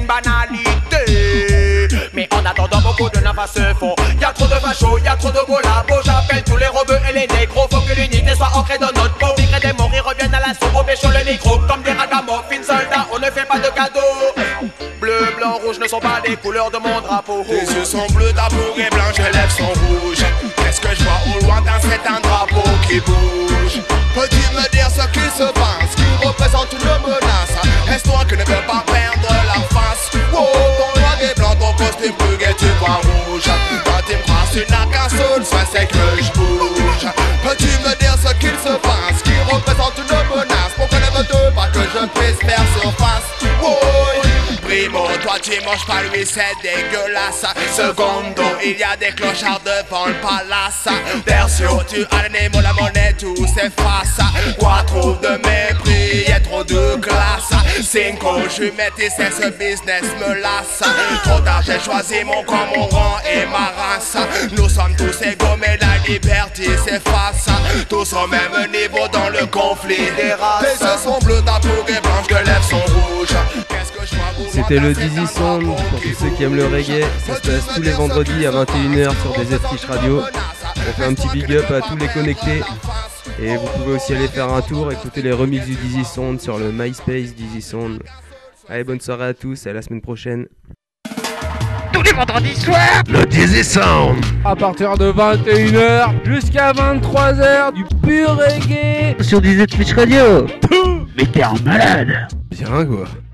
banalité, mais en attendant beaucoup de nafas se font. Y'a trop de fachos, y'a trop de collabos. J'appelle tous les rebeux et les négros. Faut que l'unité soit ancrée dans notre peau. Migrés des morts, ils reviennent à l'assaut. Au pécho le micro, comme des ragamuffins soldats. On ne fait pas de cadeaux. Bleu, blanc, rouge ne sont pas les couleurs de mon drapeau. Tes yeux sont bleus, ta peau est blanche, tes lèvres sont rouges. Qu'est-ce que je vois au loin c'est un drapeau qui bouge? Peux-tu me dire ce qui se passe, qui représente une menace? Est-ce toi qui ne veux pas perdre la face? Oh, ton noir et blanc, ton costume bleu et tu vois rouge. Quand tu me croises, tu n'as qu'un seul souhait, c'est que je bouge. Peux-tu me dire ce qu'il se passe, qui représente une menace? Pour que ne veux pas que je puisse faire surface? Oh, primo, toi tu manges pas lui, c'est dégueulasse. Secondo, il y a des clochards devant le palace. Tertio, tu as le nez, la monnaie, tout s'efface. Quattro, de mépris, y'a trop de classe. Cinco, je suis métis et ce business me lasse. Trop tard, j'ai choisi mon camp, mon rang et ma race. Nous sommes tous égaux, mais la liberté s'efface. Tous au même niveau dans le conflit des races. Tes yeux sont bleus, ta peau est blanche, tes lèvres sont rouges. Qu'est-ce que je vois? C'était le Dizzy Sound pour tous ceux qui aiment le reggae. Ça se passe tous les vendredis à 21h sur des Triche Radio. On fait un petit big up à tous les connectés. Et vous pouvez aussi aller faire un tour, écouter les remixes du Dizzy Sound sur le MySpace Dizzy Sound. Allez, bonne soirée à tous et à la semaine prochaine. Tous les vendredis soirs, le Dizzy Sound. À partir de 21h jusqu'à 23h, du pur reggae sur des Triche Radio. Mais t'es un malade. Bien quoi.